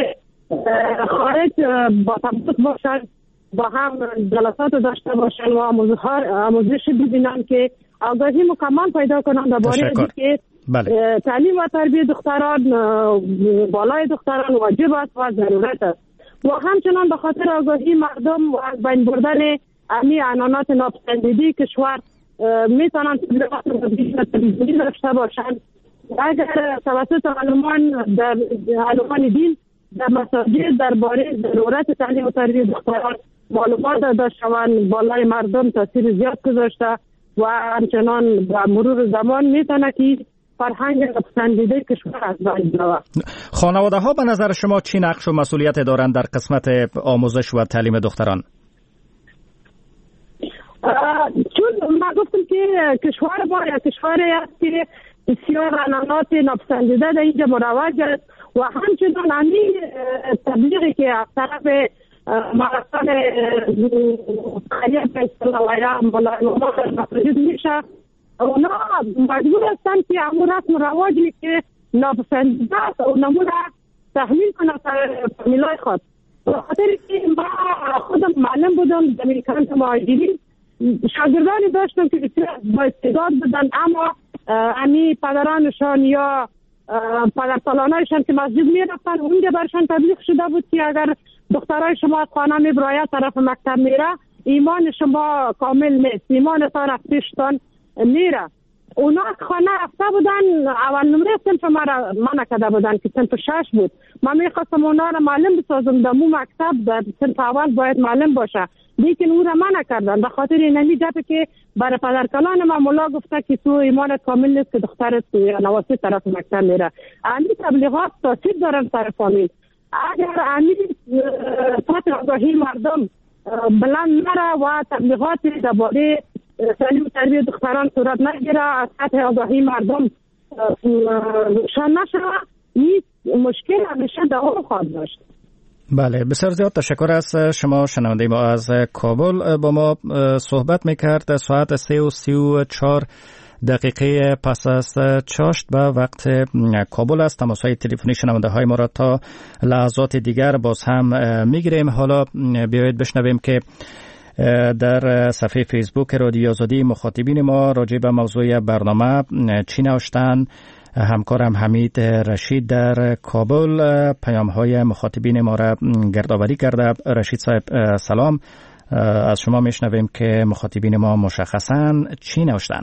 خارج با تمسک باشند با هم جلسات داشته باشند و آموزش ببینند که آگاهی مکمل پیدا کنند درباره اینکه بله. تعلیم و تربیت دختران بالای دختران واجب است و ضرورت است و همچنان به خاطر آگاهی مردم و از بین بردن امی عنعنات ناپسندیده کشور میتونند تبلیغات تلویزیونی داشته باشند. اگر توسط علمان در علمان دین در مساجد درباره ضرورت تعلیم و تربیت دختران معلومات داده شوند بالای مردم تاثیر زیاد گذاشته و همچنان با مرور زمان میتونه که فرهنگ پسندیده کشور از بین برود. خانواده ها به نظر شما چی نقش و مسئولیت دارند در قسمت آموزش و تعلیم دختران؟ چون ما گفتم که کشور ما یا کشوری است که بسیار عنعنات ناپسندیده در اینجا مروج است و همچنان همین تبلیغی که از طرف مراسم خیلی به اصطلاح و یا ملاحظه مسجد میشه اونا مجبور هستن که همون رسم رواجی که ناپسندیده است اونا را تحمیل کنه فامیلای خود. بخاطر که ما خودم معلم بودم در امریکان مهاجرین شاگردانی داشتم که بسیار با استعداد بودن اما امی پدرانشان یا پدرسالانایشان که مسجد می رفتن اونجا برشان تبلیغ شده بود که اگر دخترای شما از خانه می برایت طرف مکتب میره ایمان شما کامل نیست، ایمان تا رفتیشتان میره. اونا خانه رفته بودن اول نمره سنف مرا منع کرده بودن که سنف شش بود. من میخواستم اونا را معلم بسازم در مو مکتب در سنف اول باید معلم باشه لیکن او را منع کردن به خاطر اینمی جبه که برای پدرکلان ما مولا گفته که تو ایمانت کامل نیست که دخترت نواسی طرف مکتب میره. امی تبلیغات تاثیر دارن سر فامیل. اگر امی سطح آگاهی مردم بلند نره و تبلیغات درباره تعلیم و تربیت دختران صورت نگیره، از سطح آگاهی مردم روشن نشه، این مشکل همیشه دوام خواهد داشت. بله بسیار زیاد تشکر از شما. شنونده ما از کابل با ما صحبت میکرد. ساعت سه و سی و چهار دقیقه پس از چاشت به وقت کابل است. تماس‌های تلفنی شنونده های ما را تا لحظات دیگر باز هم میگیریم. حالا بیایید بشنویم که در صفحه فیسبوک رادیو آزادی مخاطبین ما راجع به موضوع برنامه چی نوشتن. همکارم حمید رشید در کابل پیام های مخاطبین ما را گردآوری کرده. رشید صاحب سلام. از شما میشنویم که مخاطبین ما مشخصاً چی نوشتن.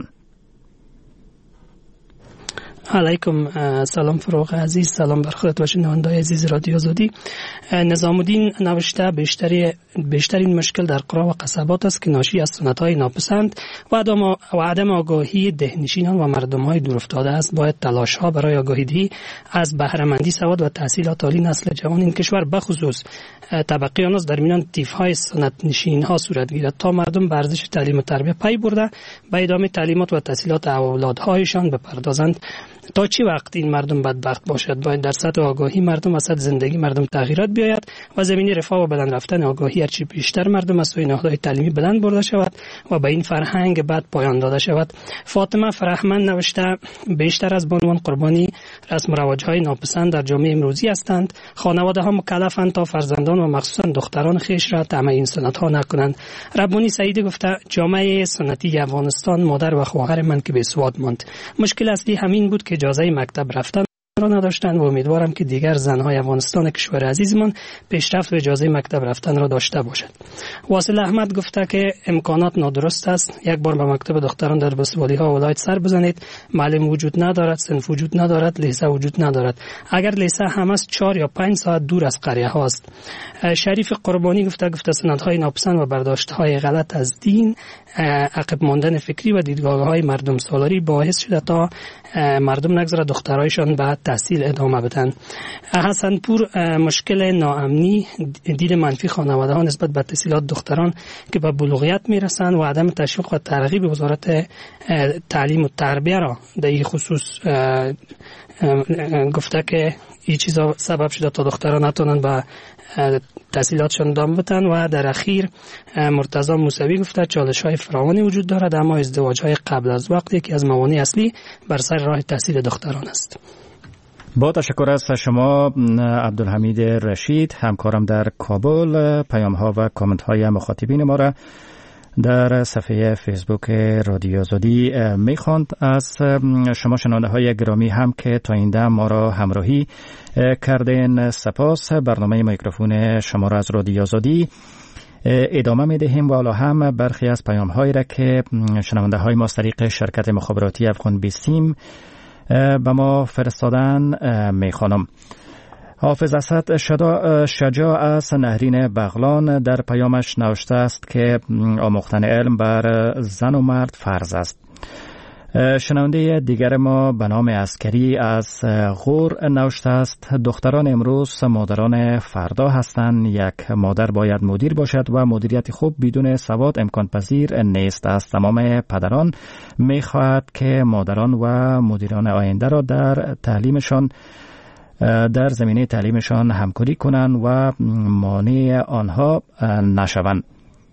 علیکم سلام فروغ عزیز، سلام بر خودت و شنونده‌های عزیز رادیو آزادی. نظام الدین نوشته بیشتری بیشترین مشکل در قرى و قصبات است که ناشی از سنت‌های ناپسند و عدم و عدم آگاهی دهنشینان و مردم‌های دورافتاده است. باید تلاش‌ها برای آگاهی‌دهی از بهره‌مندی سواد و تحصیلات عالی نسل جوان این کشور بخصوص طبقه آن در میان تیف‌های سنت نشین‌ها صورت گیرد تا مردم به ارزش تعلیم و تربیت پی برده به ادامه تعلیمات و تحصیلات اولادهایشان بپردازند. تا چی وقت این مردم بدبخت باشد؟ باید در سطح آگاهی مردم و سطح زندگی مردم تغییرات بیاید و زمینه رفاه و بلند رفتن آگاهی هرچی بیشتر مردم از سوی نهادهای تعلیمی بلند برده شود و به این فرهنگ بعد پایان داده شود. فاطمه فرهمند نوشته بیشتر از بانوان قربانی رسم و رواج‌های ناپسند در جامعه امروزی هستند. خانواده‌ها مکلفند تا فرزندان و مخصوصا دختران خویش را طمع این سنت‌ها نکنند. ربانی سعیدی گفته جامعه سنتی افغانستان مادر و خواهر من که بی‌سواد ماند. مشکل اصلی همین بود که اجازه مکتب رفتن را نداشتند و امیدوارم که دیگر زنهای افغانستان کشور عزیزمان پیشرفت و اجازه مکتب رفتن را داشته باشد. واصل احمد گفته که امکانات نادرست است. یک بار به مکتب دختران در بسوالی ها ولایت سر بزنید. معلم وجود ندارد، صنف وجود ندارد، لیسه وجود ندارد. اگر لیسه هم است چهار یا پنج ساعت دور از قریه هاست. شریف قربانی گفته گفته سنت‌های ناپسند و برداشت‌های غلط از دین عقب ماندن فکری و دیدگاه‌های مردم سالاری باعث شده تا مردم نگذره دخترایشان به تحصیل ادامه بدن. حسنپور مشکل ناامنی، دید منفی خانواده‌ها نسبت به تحصیلات دختران که به بلوغیت میرسند و عدم تشویق و ترغیب وزارت تعلیم و تربیه را در این خصوص گفته که این چیزا سبب شده تا دختران نتونن به تحصیلاتشان ادامه بدن. و در اخیر مرتضی موسوی گفته چالش‌های فراوانی وجود دارد اما ازدواج‌های قبل از وقت یکی از موانع اصلی بر سر راه تحصیل دختران است. با تشکر از شما عبدالحمید رشید، همکارم در کابل. پیام‌ها و کامنت‌های مخاطبین ما را در صفحه فیسبوک رادیو آزادی میخواند. از شما شنونده های گرامی هم که تا این دم ما را همراهی کردین سپاس. برنامه میکروفون شما را از رادیو آزادی ادامه میدهیم و حالا هم برخی از پیام هایی را که شنونده های ما از طریق شرکت مخابراتی افغان بیسیم به ما فرستادن میخوانم. حافظ اسد شجاع از نهرین بغلان در پیامش نوشته است که آموختن علم بر زن و مرد فرض است. شنونده دیگر ما به نام عسکری از غور نوشته است دختران امروز مادران فردا هستند. یک مادر باید مدیر باشد و مدیریت خوب بدون سواد امکان پذیر نیست. از تمام پدران میخواهد که مادران و مدیران آینده را در تعلیمشان در زمینه تعلیمشان همکاری کنند و مانع آنها نشوند.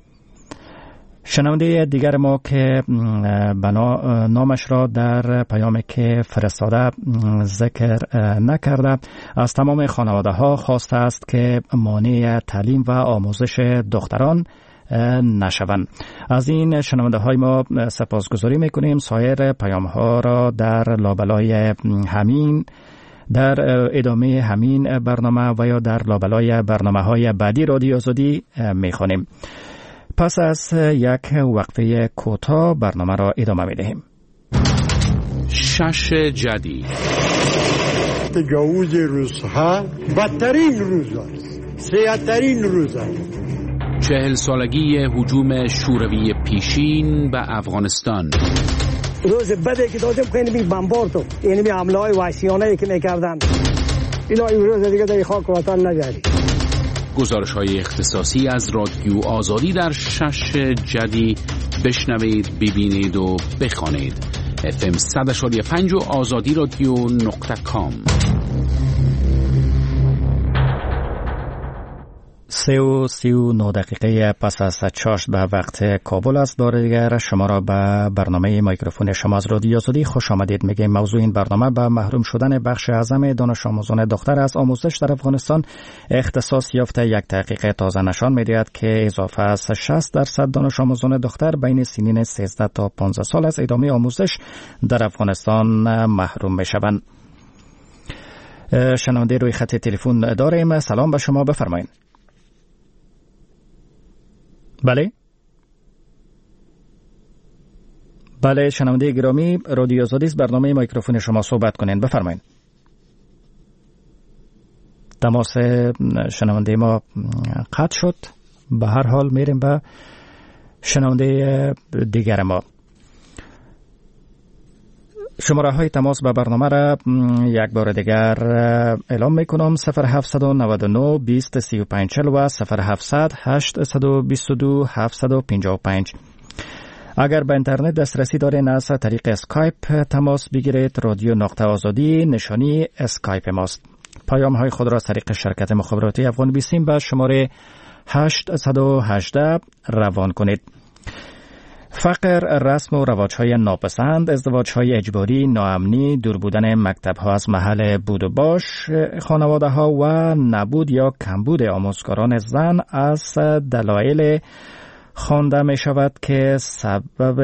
شنونده دیگر ما که نامش را در پیامی که فرستاده ذکر نکرده از تمام خانواده ها خواسته است که مانع تعلیم و آموزش دختران نشوند. از این شنونده های ما سپاسگزاری میکنیم. سایر پیام ها را در لابلای همین در ادامه همین برنامه و یا در لابلای برنامه های بعدی رادیو آزادی میخوانیم. پس از یک وقفه کوتاه برنامه را ادامه میدهیم. شش جدید تجاوز روزها بدترین روز است، سیاه‌ترین روز است. چهل سالگی هجوم شوروی پیشین به افغانستان. روز بده که دادم که اینمی بمبارد و اینمی حمله های وحشیانه که میکردن اینا این روز دیگه در خاک وطن نجاری. گزارش های اختصاصی از رادیو آزادی در شش جدی بشنوید، ببینید و بخوانید. اف ام صد و پنج و آزادی رادیو نقطه کام. سه و سی و نه دقیقه پس از چاشت به وقت کابل است. بار دیگر شما را به برنامه میکروفون شما از رادیو آزادی خوش آمدید میگیم. موضوع این برنامه به محروم شدن بخش اعظم دانش آموزان دختر از آموزش در افغانستان اختصاص یافته. یک تحقیق تازه نشان میدهد که اضافه از شصت درصد دانش آموزان دختر بین سنین سیزده تا پانزده سال از ادامه آموزش در افغانستان محروم میشوند. شنونده روی خط تلفن داریم. سلام به شما، بفرمایید. بله بله شنونده گرامی، رادیو آزادی است، برنامه میکروفون شما، صحبت کنین، بفرمایید. تماس شنونده ما قطع شد. به هر حال میریم به شنونده دیگر ما. شماره های تماس به برنامه را یک بار دیگر اعلام میکنم: صفر هفت نه نه بیست سی و پنج چهل و صفر هفتصد هشتصد و بیست و دو هفتصد و پنجاه و پنج. اگر به اینترنت دسترسی دارین از طریق اسکایپ تماس بگیرید. رادیو نقطه آزادی نشانی اسکایپ ماست. پیام های خود را از طریق شرکت مخابراتی افغان بیسیم به شماره هشتصد و هجده روان کنید. فقر، رسم و رواج‌های ناپسند، ازدواج‌های اجباری، ناامنی، دور بودن مکتب‌ها از محل بود و باش خانواده‌ها و نبود یا کمبود آموزگاران زن از دلایل خوانده می شود که سبب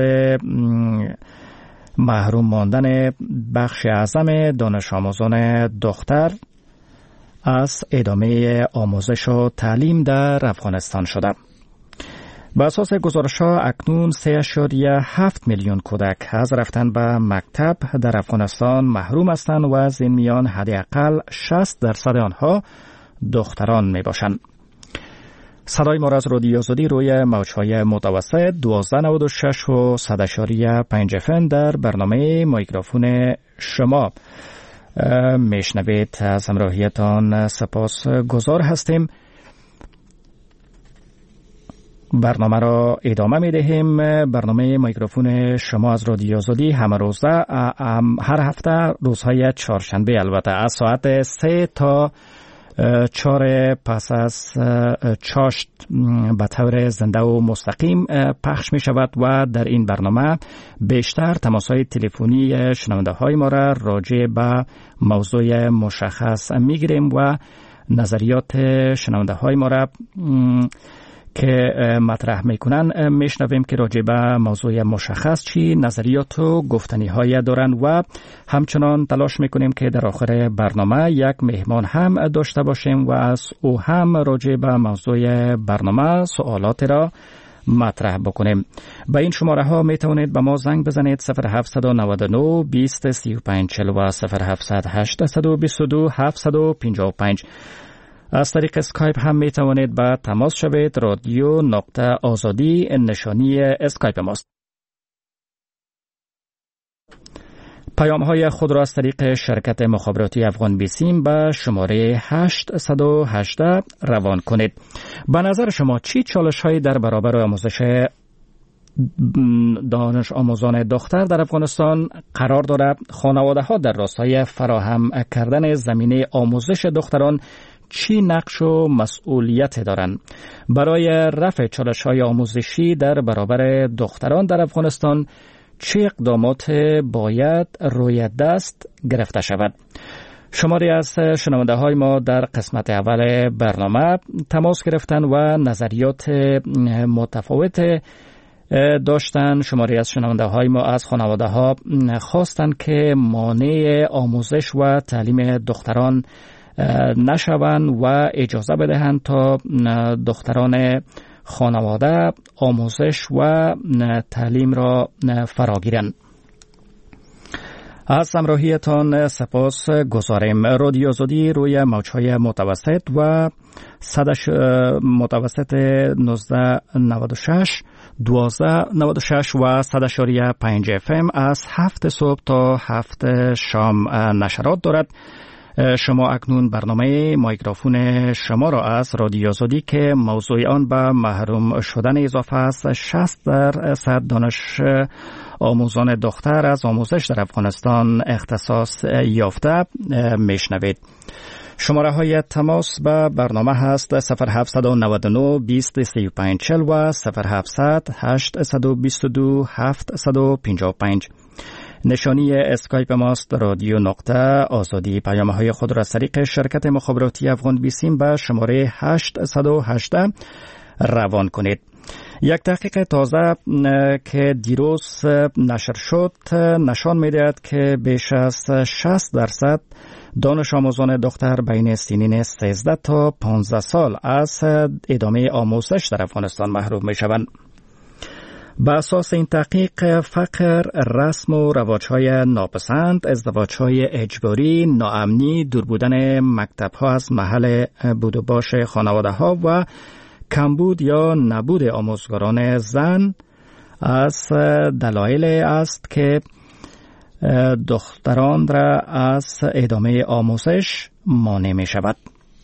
محروم ماندن بخش اعظم دانش آموزان دختر از ادامه آموزش و تعلیم در افغانستان شده. به اساس گزارش‌ها اکنون سه اشاریه هفت میلیون کودک از رفتن به مکتب در افغانستان محروم هستند و از این میان حداقل شصت درصد آنها دختران می باشند. صدای ما را از رادیو آزادی روی موج‌های متوسط دوازده نود و شش و صد اشاریه پنج اف ام در برنامه میکروفون شما میشنوید. از همراهیتان سپاس گزار هستیم. برنامه را ادامه می دهیم. برنامه میکروفون شما از رادیو آزادی همه روزه هر هفته روزهای چهارشنبه البته از ساعت سه تا چهار پس از چاشت به طور زنده و مستقیم پخش می شود و در این برنامه بیشتر تماس‌های تلفنی شنونده های ما را راجع به موضوع مشخص می گیریم و نظریات شنونده های ما را که مطرح میکنن میشنویم که راجع به موضوع مشخص چی نظریات و گفتنی های دارن و همچنان تلاش میکنیم که در آخر برنامه یک مهمان هم داشته باشیم و از او هم راجع به موضوع برنامه سوالات را مطرح بکنیم. به این شماره ها می توانید به ما زنگ بزنید: صفر هفت نه نه بیست سی و پنج چهل و صفر هفتصد هشتصد و بیست و دو هفتصد و پنجاه و پنج. از طریق اسکایپ هم می توانید به تماس شوید. رادیو نقطه آزادی نشانی اسکایپ ماست. پیام های خود را از طریق شرکت مخابراتی افغان بیسیم به شماره هشتصد و هجده روان کنید. به نظر شما چی چالش هایی در برابر آموزش دانش آموزان دختر در افغانستان قرار دارد؟ خانواده ها در راستای فراهم کردن زمینه آموزش دختران چی نقش و مسئولیت دارند؟ برای رفع چالش‌های آموزشی در برابر دختران در افغانستان چه اقدامات باید روی دست گرفته شود؟ شماری از شنونده های ما در قسمت اول برنامه تماس گرفتن و نظریات متفاوت داشتن. شماری از شنونده های ما از خانواده ها خواستن که مانع آموزش و تعلیم دختران نشوند و اجازه بدهند تا دختران خانواده آموزش و تعلیم را فراگیرند. از همراهیتان سپاس گذاریم. رادیو آزادی روی موج‌های متوسط و صدش متوسط نوزده نود و شش دوازده نود و شش و صد اشاریه پنج اف ام از هفت صبح تا هفت شام نشرات دارد. شما اکنون برنامه میکروفون شما را از رادیو آزادی که موضوع آن به محروم شدن اضافه است شصت درصد دانش آموزان دختر از آموزش در افغانستان اختصاص یافته میشنوید. شماره های تماس به برنامه هست صفر هفت نه نه بیست سی و پنج چهل و صفر هفتصد هشتصد و بیست و دو هفتصد و پنجاه و پنج. نشانی اسکایپ ماست رادیو نقطه آزادی. پیامه های خود را از طریق شرکت مخابراتی افغان بیسیم به شماره هشتصد و هجده روان کنید. یک تحقیق تازه که دیروز نشر شد نشان می‌دهد که بیش از شصت درصد دانش آموزان دختر بین سنین سیزده تا پانزده سال از ادامه آموزش در افغانستان محروم می شوند. به اساس این تحقیق فقر، رسم و رواج‌های ناپسند، ازدواج‌های اجباری، ناامنی، دور بودن مکتب‌ها از محل بود و باش خانواده‌ها و کمبود یا نبود آموزگاران زن از دلایل است که دختران را از ادامه آموزش مانع می شود.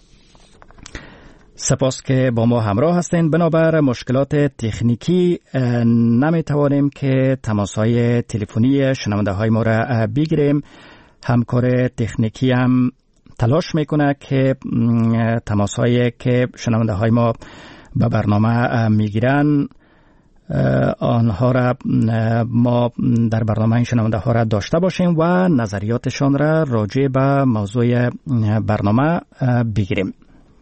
سپاس که با ما همراه هستین. بنابر مشکلات تکنیکی نمی توانیم که تماس‌های تلفنی شنونده های ما را بگیریم. همکار تکنیکی هم تلاش میکنه که تماس‌هایی که شنونده های ما به برنامه میگیرن آنها را ما در برنامه این شنونده ها را داشته باشیم و نظریاتشان را راجع به موضوع برنامه بگیریم.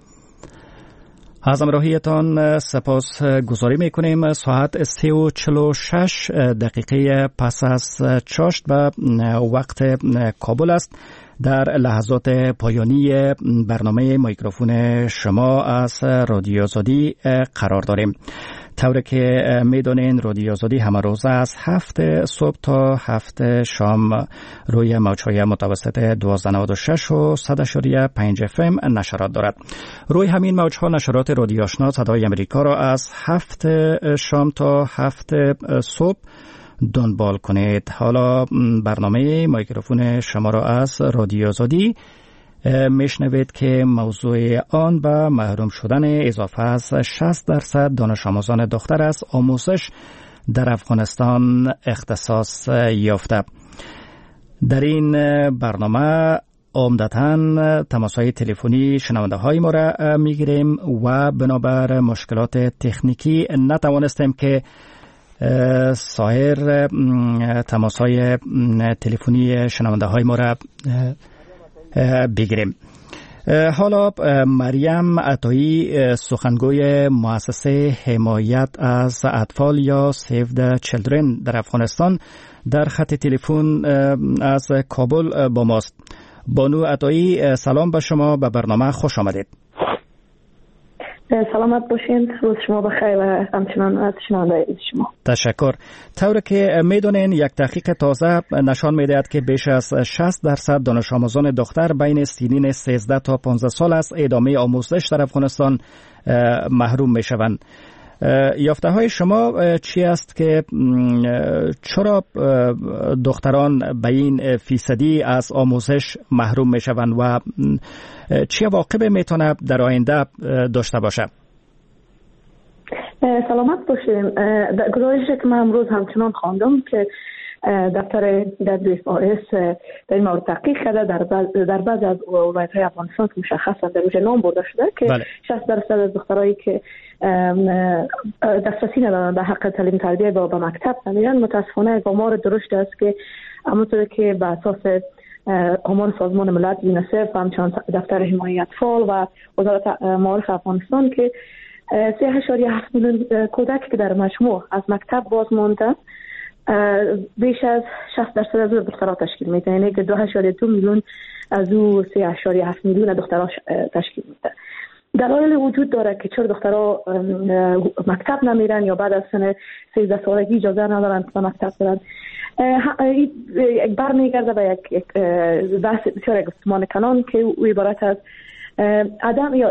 از همراهیتان سپاس گذاری میکنیم. ساعت سه و چل و شش دقیقه پس از چاشت به وقت کابل است. در لحظات پایانی برنامه میکروفون شما از رادیو آزادی قرار داریم. طوری که میدونین رادیو آزادی همه روزه از هفت صبح تا هفت شام روی موج‌های متوسط دوازده نود و شش و صد اشاریه پنج اف ام نشرات دارد. روی همین موج‌ها نشرات رادیو آشنا صدای امریکا را از هفت شام تا هفت صبح دنبال کنید. حالا برنامه میکروفون شما را از رادیو آزادی میشنوید که موضوع آن به محروم شدن اضافه از شصت درصد دانش آموزان دختر از آموزش در افغانستان اختصاص یافته. در این برنامه عمدتاً تماس‌های تلفنی شنونده های ما را میگیریم و بنابر مشکلات تکنیکی نتوانستیم که سایر تماس‌های تلفنی شنونده های ما را بگیریم. حالا مریم عطایی سخنگوی مؤسسه حمایت از اطفال یا سیو د چیلدرن در افغانستان در خط تلفن از کابل با ماست. بانو عطایی سلام به شما، به برنامه خوش آمدید. سلامت باشین، روز شما بخیر و همچنان از شنونده شما. تشکر. طوری که میدونین یک تحقیق تازه نشان میدهد که بیش از شصت درصد دانش آموزان دختر بین سنین سیزده تا پانزده سال از ادامه آموزش در افغانستان محروم میشوند. یافته های شما چی است که چرا دختران به این فیصدی از آموزش محروم می شوند و چی عواقب میتونه در آینده داشته باشه؟ سلامت باشیم. گزارشی که من امروز همچنان خواندم که دفتر دبلیو اس اس در این مورد تحقیق کرده در بعض در بعض از ولایت‌های افغانستان که مشخصا در اونجا نام برده شده که بله. شصت درصد از دخترایی که دسترسی ندارن به حق تعلیم تربیت و به مکتب نمیرن، متاسفانه آمار درشت است که همونطور که به اساس آمار سازمان ملل یونیسف و همچنان دفتر حمایت اطفال و وزارت معارف افغانستان که سه اشاریه هفت میلیون کودک که در مجموع از مکتب باز مانده بیش از شصت درصد از دخترها تشکیل میده، یعنی که دو اشاریه دو میلیون از او سه اشاریه هفت میلیون دخترها تشکیل میده. دلایل وجود داره که چرا دخترها مکتب نمیرن یا بعد از سن سیزده سالگی اجازه ندارن که مکتب برن. یک بر میگرده به یک بحث بسیار گفتمان کنان که او عبارت از عدم یا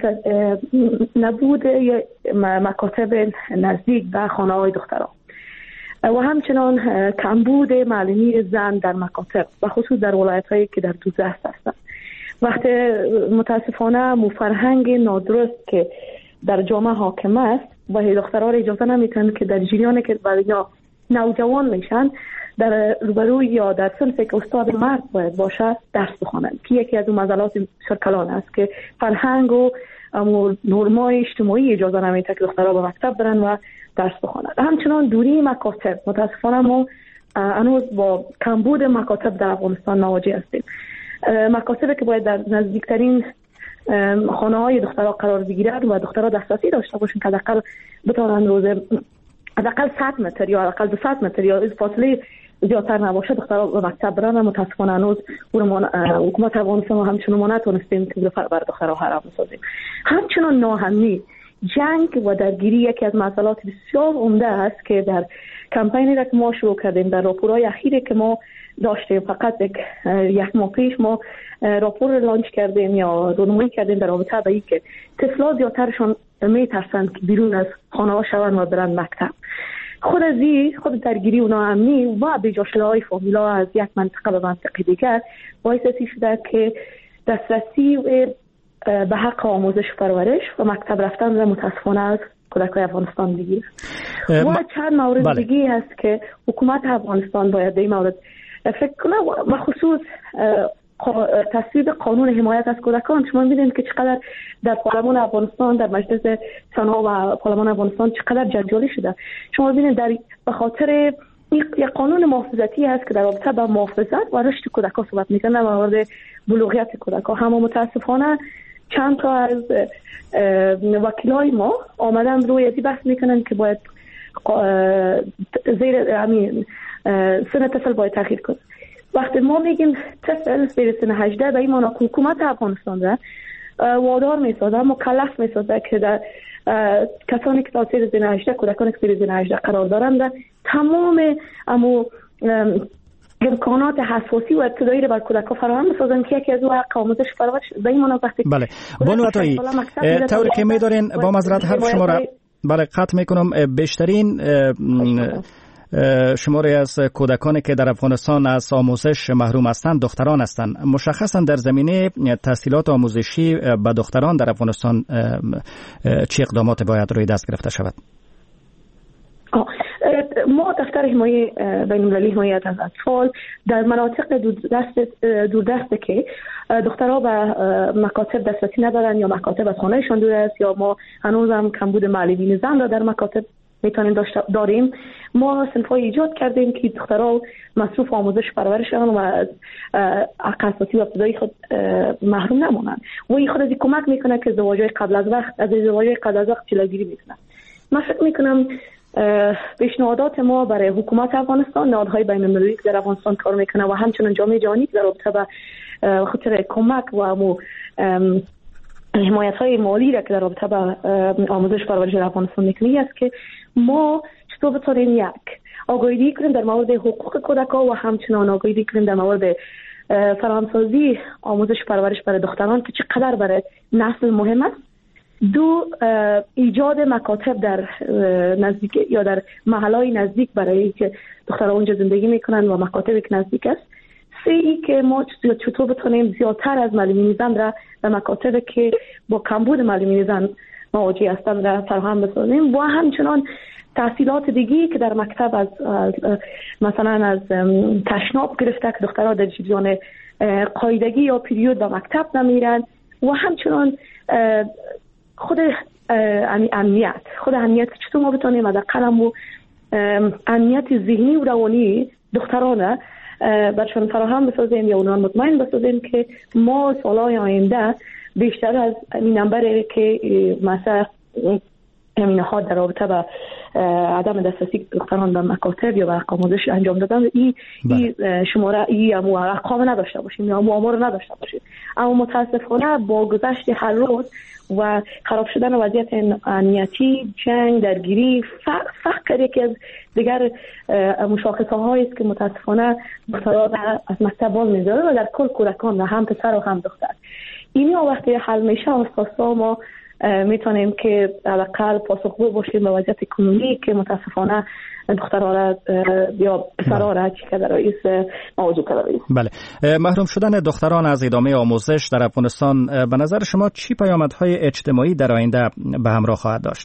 نبود مکاتب نزدیک به خانه های دخترها و همچنان کمبود معلمی زن در مکاتب و خصوص در ولایت هایی که در دوزخت هستند. وقتی متاسفانه مفرهنگ نادرست که در جامعه حاکم است و دخترها را اجازه نمیتن که در جریانی که برای نوجوان میشن در روبروی یا در صنفی که استاد مرد باید باشه درس بخوانند که یکی از اون معضلات بسیار کلان است که فرهنگ و نرمای اجتماعی اجازه نمیده که دخترها به مکتب برن و درس بخوانند. همچنان دوری مکاتب، متاسفانه ما هنوز با کمبود مکاتب در افغانستان مواجه هستیم. مکاتبی که باید در نزدیکترین خانه های دخترها قرار بگیرد و دخترها دسترسی داشته باشن که حداقل بتوانند روز حداقل صد متر یا حداقل دویست متر یا فاصله زیادتر نباشه دخترها به مکتب برن. متاسفانه هنوز حکومت افغانستان همچنان ما نتونستیم که بر دخترها حرام بسازیم. همچنان ناامنی، جنگ و درگیری یکی از مسائلات بسیار عمده است که در کمپینی را که ما شروع کردیم، در راپورهای اخیری که ما داشتیم، فقط یک, یک ماه پیش ما راپور لانچ کردیم یا رونمایی کردیم در رابطه با اینکه طفلا زیادترشون میترسند که بیرون از خانه ها شوند و برند مکتب. خود از این خود درگیری و ناامنی و بیجا شده های فامیلا از یک منطقه به منطقه دیگر باعث شده که دسترسی به حق آموزش پرورش و مکتب رفتن را متاسفانه از کودکان افغانستان بگیر. و چند مورد بله. دیگه هست که حکومت افغانستان باید این مورد فکر کنه و خصوص تصویب قانون حمایت از کودکان. شما می‌بینید که چقدر در پارلمان افغانستان، در مجلس سنا و پارلمان افغانستان چقدر جنجالی شده. شما می‌بینید در به خاطر یک قانون محافظتی هست که در رابطه با محافظت و رشد کودکان صحبت می‌کنه و مورد بلوغیت کودکان. هم متاسفانه چند تا از وکیلای ما آمدن روی ازی بحث میکنن که باید زیر همین سن طفل باید تغییر کنه. وقتی ما میگیم طفل زیر سن هجده به این معنی حکومت افغانستان را وادار میسازه، مکلف میسازه که در کسانی که تا زیر سن هجده، کودکانی که زیر سن هجده قرار دارند، تمام امو امکانات حساسی و ابتدایی رو بر کودکان فراهم بسازن که یکی از او حق آموزش پرورش به این معنی وقتی بله. بانو عطایی طوری که می‌دارین با معذرت حرف شما را بله قطع میکنم، بیشترین شماری از کودکانی که در افغانستان از آموزش محروم هستند دختران هستند. مشخصا در زمینه تحصیلات آموزشی به دختران در افغانستان چه اقدامات باید روی دست گرفته شود؟ ما دفتر حمایت بین‌المللی حمایت از اطفال در مناطق دوردست دوردست که دخترها به مکاتب دسترسی ندارن یا مکاتب از خانهشان دور است یا ما هنوز هم کمبود معلمین زن را در مکاتب میتونیم داریم، ما صنفای ایجاد کردیم که دخترها مصروف آموزش پرورششان و از حق اساسی و ابتدایی خود محروم نمونن و این خود از کمک میکنه که ازدواج‌های قبل از وقت از ازدواج‌های قبل از وقت جلوگیری میکنه. من فکر میکنم پیشنهادات ما برای حکومت افغانستان، نهادهای بین‌المللی که در افغانستان کار میکنه و همچنین جامعه جهانی که در رابطه با خاطر کمک و مو حمایت های مالی را که در رابطه با آموزش پرورش در افغانستان میکنه است که ما چطور بتونیم یک آگاهی کنیم در مورد حقوق کودکان و همچنین آگاهی کنیم در مورد فراهمسازی آموزش پرورش برای دختران که چقدر برای نسل مهم است. دو، ایجاد مکاتب در نزدیک یا در محلهای نزدیک برای که دخترها اونجا زندگی میکنن و مکاتبی که نزدیک است. سه، ای که ما چطور بتونیم زیادتر از معلمین زن را در مکاتبی که با کمبود معلمین زن مواجه هستند را فراهم بسازیم و همچنان تحصیلات دیگی که در مکتب از, از مثلا از تشناب گرفته که دخترها در جریان قاعدگی یا پیریود به مکتب نمیرن و همچنان خود امنیت خود امنیت چطور ما بتونیم از قلم و امنیت ذهنی و روانی دخترانه برشان فراهم بسازیم یا اونان مطمئن بسازیم که ما سالهای آینده بیشتر از این نمبر که مثلا امینه ها در رابطه با عدم دسترسی دختران به مکاتب یا به آموزش انجام دادن این ای شماره ای امو ارقام نداشته باشیم یا امو آمار نداشته باشیم. اما متاسفانه با گذشت هر روز و خراب شدن وضعیت امنیتی، جنگ، درگیری، فقر یکی از دیگر مشاخصه هایی است که متاسفانه دختران از مکتب باز می‌ذاره و در کل کودکان هم پسر و هم دختر. اینها وقتی حل میشه اساسا ما میتونیم که حداقل پاسخگو باشیم به وضعیت کنونی که متاسفانه دخترها را یا پسرها را چی که رئیس موضوع کرده رئیس. بله، محروم شدن دختران از ادامه آموزش در افغانستان به نظر شما چی پیامدهای اجتماعی در آینده به همراه خواهد داشت؟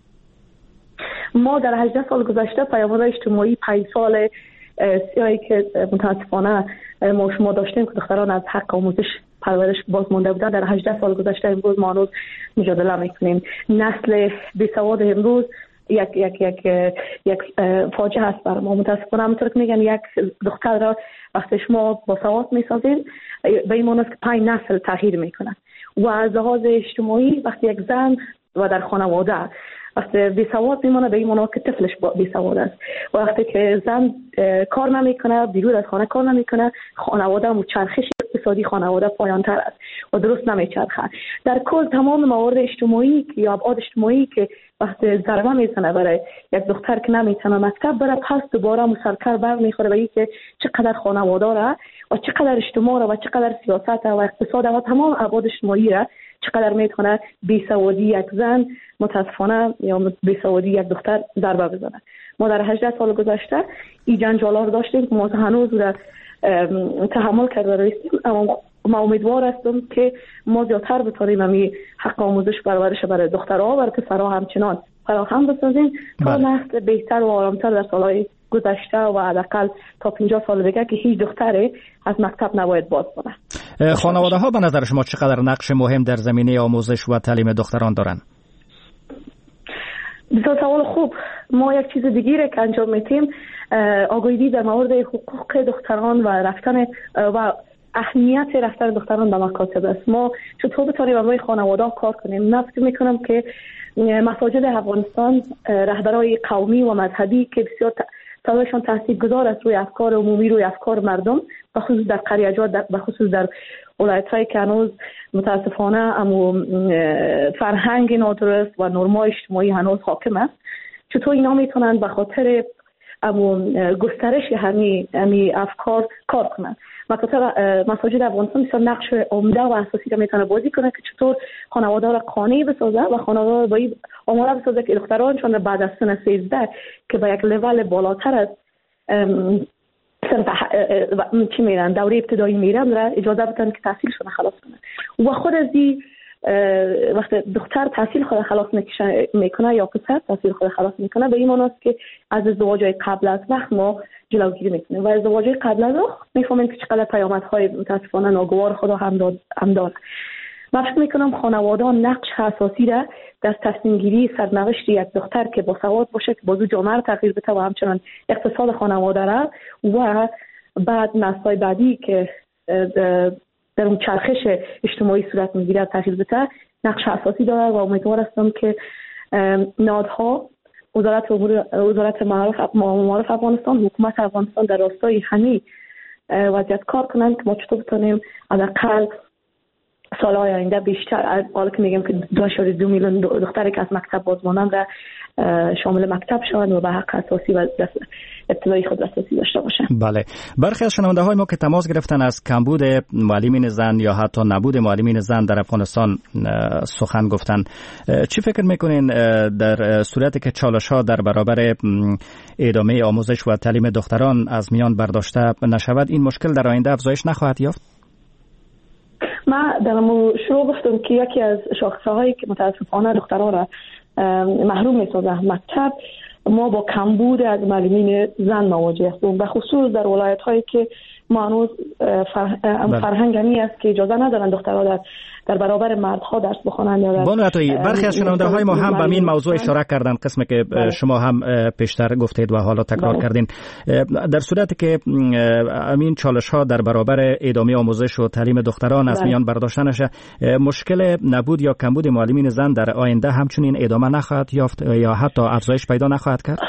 ما در هجده سال گذشته پیامدهای اجتماعی پنج سال سیاهی که متاسفانه ما شما داشتیم که دختران از حق آموزش پرورش باز مونده بودن در هجده سال گذشته امروز ما هنوز مجادله میکنیم. نسل بیسواد امروز یک یک یک یک فاجعه هست برای ما. متاسفانه همونطور که میگن یک دختر را وقتی شما با سواد میسازین به این معنی است که پنج نسل تغییر میکنن و از لحاظ اجتماعی وقتی یک زن و در خانواده وقتی بیسواد میمونه به این معنا که طفلش بیسواد است. وقتی که زن کار نمیکنه، بیرون از خانه کار نمیکنه، خانواده و چرخش اقتصادی خانواده پایان تر است و درست نمیچرخه. در کل تمام موارد اجتماعی یا ابعاد اجتماعی که وقتی ضربه میزنه برای یک دختر که نمیتونه مکتب بره، پس دوباره مسلکر برمیخوره به اینکه چقدر خانواده را و چقدر اجتماع را و چقدر سیاست و اقتصاد و تمام ابعاد اجتماعی را چقدر میتونه بیسوادی یک زن متاسفانه یا بیسوادی یک دختر ضربه بزنه. ما در هجده سال گذشته این جنجالا رو داشتیم که ما هنوز را تحمل کرده رسیدیم، اما ما امیدوار هستم که ما زیادتر بتونیم همین حق آموزش پرورش برای دخترها و برای پسرها همچنان فراهم بسازیم تا نسل بهتر و آرامتر در سالهای گذشته و حداقل تا پنجاه سال دیگه که هیچ دختری از مکتب نباید باز کنه. خانواده ها به نظر شما چقدر نقش مهم در زمینه آموزش و تعلیم دختران دارند؟ بسیار سوال خوب. ما یک چیز دیگه که انجام میتیم آگاهی در مورد حقوق دختران و رفتن و اهمیت رفتن دختران به مکاتب است. ما چطور بتونیم برای خانواده کار کنیم؟ من فکر میکنم که مساجد افغانستان رهبرای قومی و مذهبی که بسیار تلاششان تاثیرگذار است روی افکار عمومی، روی افکار مردم، به خصوص در قریه‌جات، به خصوص در ولایت‌هایی که هنوز متاسفانه اما فرهنگ نادرست و نرم‌های اجتماعی هنوز حاکم است، چطور اینا میتونن به خاطر اما گسترش همین همین افکار کار کنن. مکاتب مساجد افغانستان بسیار نقش عمده و اساسی را میتونه بازی کنه که چطور خانواده را قانع بسازه و خانواده با این آماده بسازه که دخترانشون بعد از سن سیزده که به یک لول بالاتر از چی میرن دوره ابتدایی میرن را اجازه بدن که تحصیلشون خلاص کنن. و خود از این وقتی دختر تحصیل خود خلاص میکنه یا پسر تحصیل خود خلاص میکنه، به این معنی است که از ازدواج‌های قبل از وقت ما جلوگیری میکنیم و ازدواج‌های قبل از وقت میفهمیم که چقدر پیامدهای متاسفانه ناگوار خود هم داد هم داره. من فکر میکنم خانواده نقش اساسی را در تصمیم گیری سرنوشت یک دختر که با سواد باشه که بازو جامعه را تغییر بده و همچنان اقتصاد خانواده را و بعد نسل‌های بعدی که در اون چرخش اجتماعی صورت میگیره تغییر بده نقش اساسی داره و امیدوار هستم که نهادها، وزارت امور وزارت معارف افغانستان، حکومت افغانستان در راستای همین وضعیت کار کنند که ما چطور بتونیم حداقل سالهای آینده بیشتر، حالا که میگم که دو ممیز دو میلیون دختری که از مکتب باز ماندن را شامل مکتب شوند و به حق اساسی و ابتدایی خود دسترسی داشته باشند. بله، برخی از شنونده های ما که تماس گرفتن از کمبود معلمین زن یا حتی نبود معلمین زن در افغانستان سخن گفتن، چی فکر میکنین در صورتی که چالش ها در برابر ادامه آموزش و تعلیم دختران از میان برداشته نشود، این مشکل در آینده افزایش نخواهد یافت؟ ما در شروع گفتم که یکی از شاخصه هایی که متاسفانه دخترها را محروم می‌سازه مکتب، ما با کمبود از معلمین زن مواجه هستیم، به خصوص در ولایت هایی که ما هنوز فرهنگ همی است که اجازه ندارن دخترها در در برابر مردها درس بخوانند. بانو عطایی، برخی از شنونده های ما هم به این موضوع اشاره کردن، قسمی که بله. شما هم پیشتر گفتید و حالا تکرار بله. کردین. در صورتی که امین چالش ها در برابر ادامه آموزش و تعلیم دختران از بله. میان برداشته نشه، مشکل نبود یا کمبود معلمین زن در آینده همچنین ادامه نخواهد یافت یا حتی افزایش پیدا نخواهد کرد؟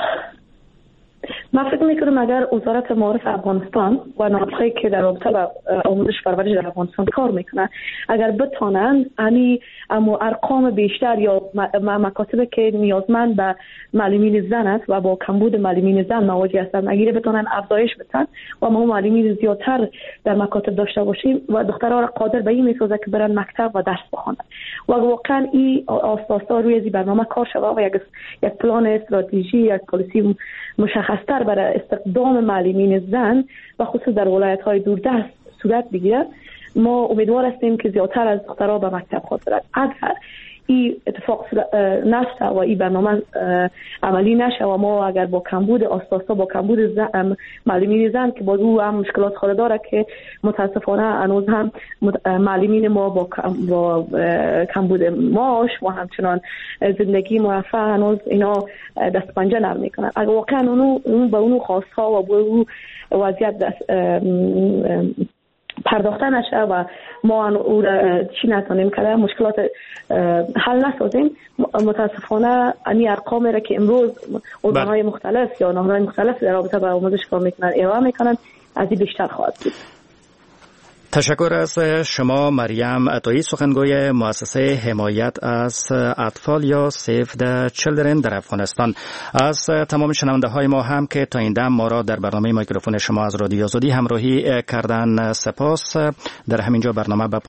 من فکر میکنم اگر وزارت معارف افغانستان و نهادهایی که در رابطه با آموزش پرورش در افغانستان کار میکنن اگر بتونن یعنی اما ارقام بیشتر یا مکاتب که نیازمند به معلمین زن است و با کمبود معلمین زن مواجه هستند اگر بتونن افزایش بدن و ما معلمین زیادتر در مکاتب داشته باشیم و دخترها را قادر به این میسازه که برن مکتب و درس بخوانند و واقعا این اساسا روی این برنامه کار شده و یک یک پلان استراتژی، یک پالیسی مشخص‌تر برای استخدام معلمین زن و خصوص در ولایت‌های دوردست صورت بگیرد. ما امیدوار هستیم که زیادتر از دخترها به مکتب خود برند. اگر این اتفاق نشد و این برنامه عملی نشه و ما اگر با کمبود اساسا با کمبود زن معلمین زن که باز او هم مشکلات خود داره که متاسفانه هنوز هم معلمین ما با با کمبود معاش و همچنان زندگی مرفه هنوز اینا دست پنجه نرم میکنن. اگر واقعا اونو اون با اونو خواستها و با اون وضعیت دست پرداخته نشه و ما او را چی نتونیم کرده مشکلات حل نسازیم. متاسفانه امی ارقامی را که امروز ارگان‌های مختلف یا نهادهای مختلف در رابطه با آموزش کار میکنن ارائه میکنن از این بیشتر خواهد بود. تشکر از شما مریم عطایی، سخنگوی مؤسسه حمایت از اطفال یا سیو د چیلدرن در افغانستان. از تمام شنونده های ما هم که تا این دم ما را در برنامه میکروفون شما از رادیو آزادی همراهی کردن سپاس. در همینجا برنامه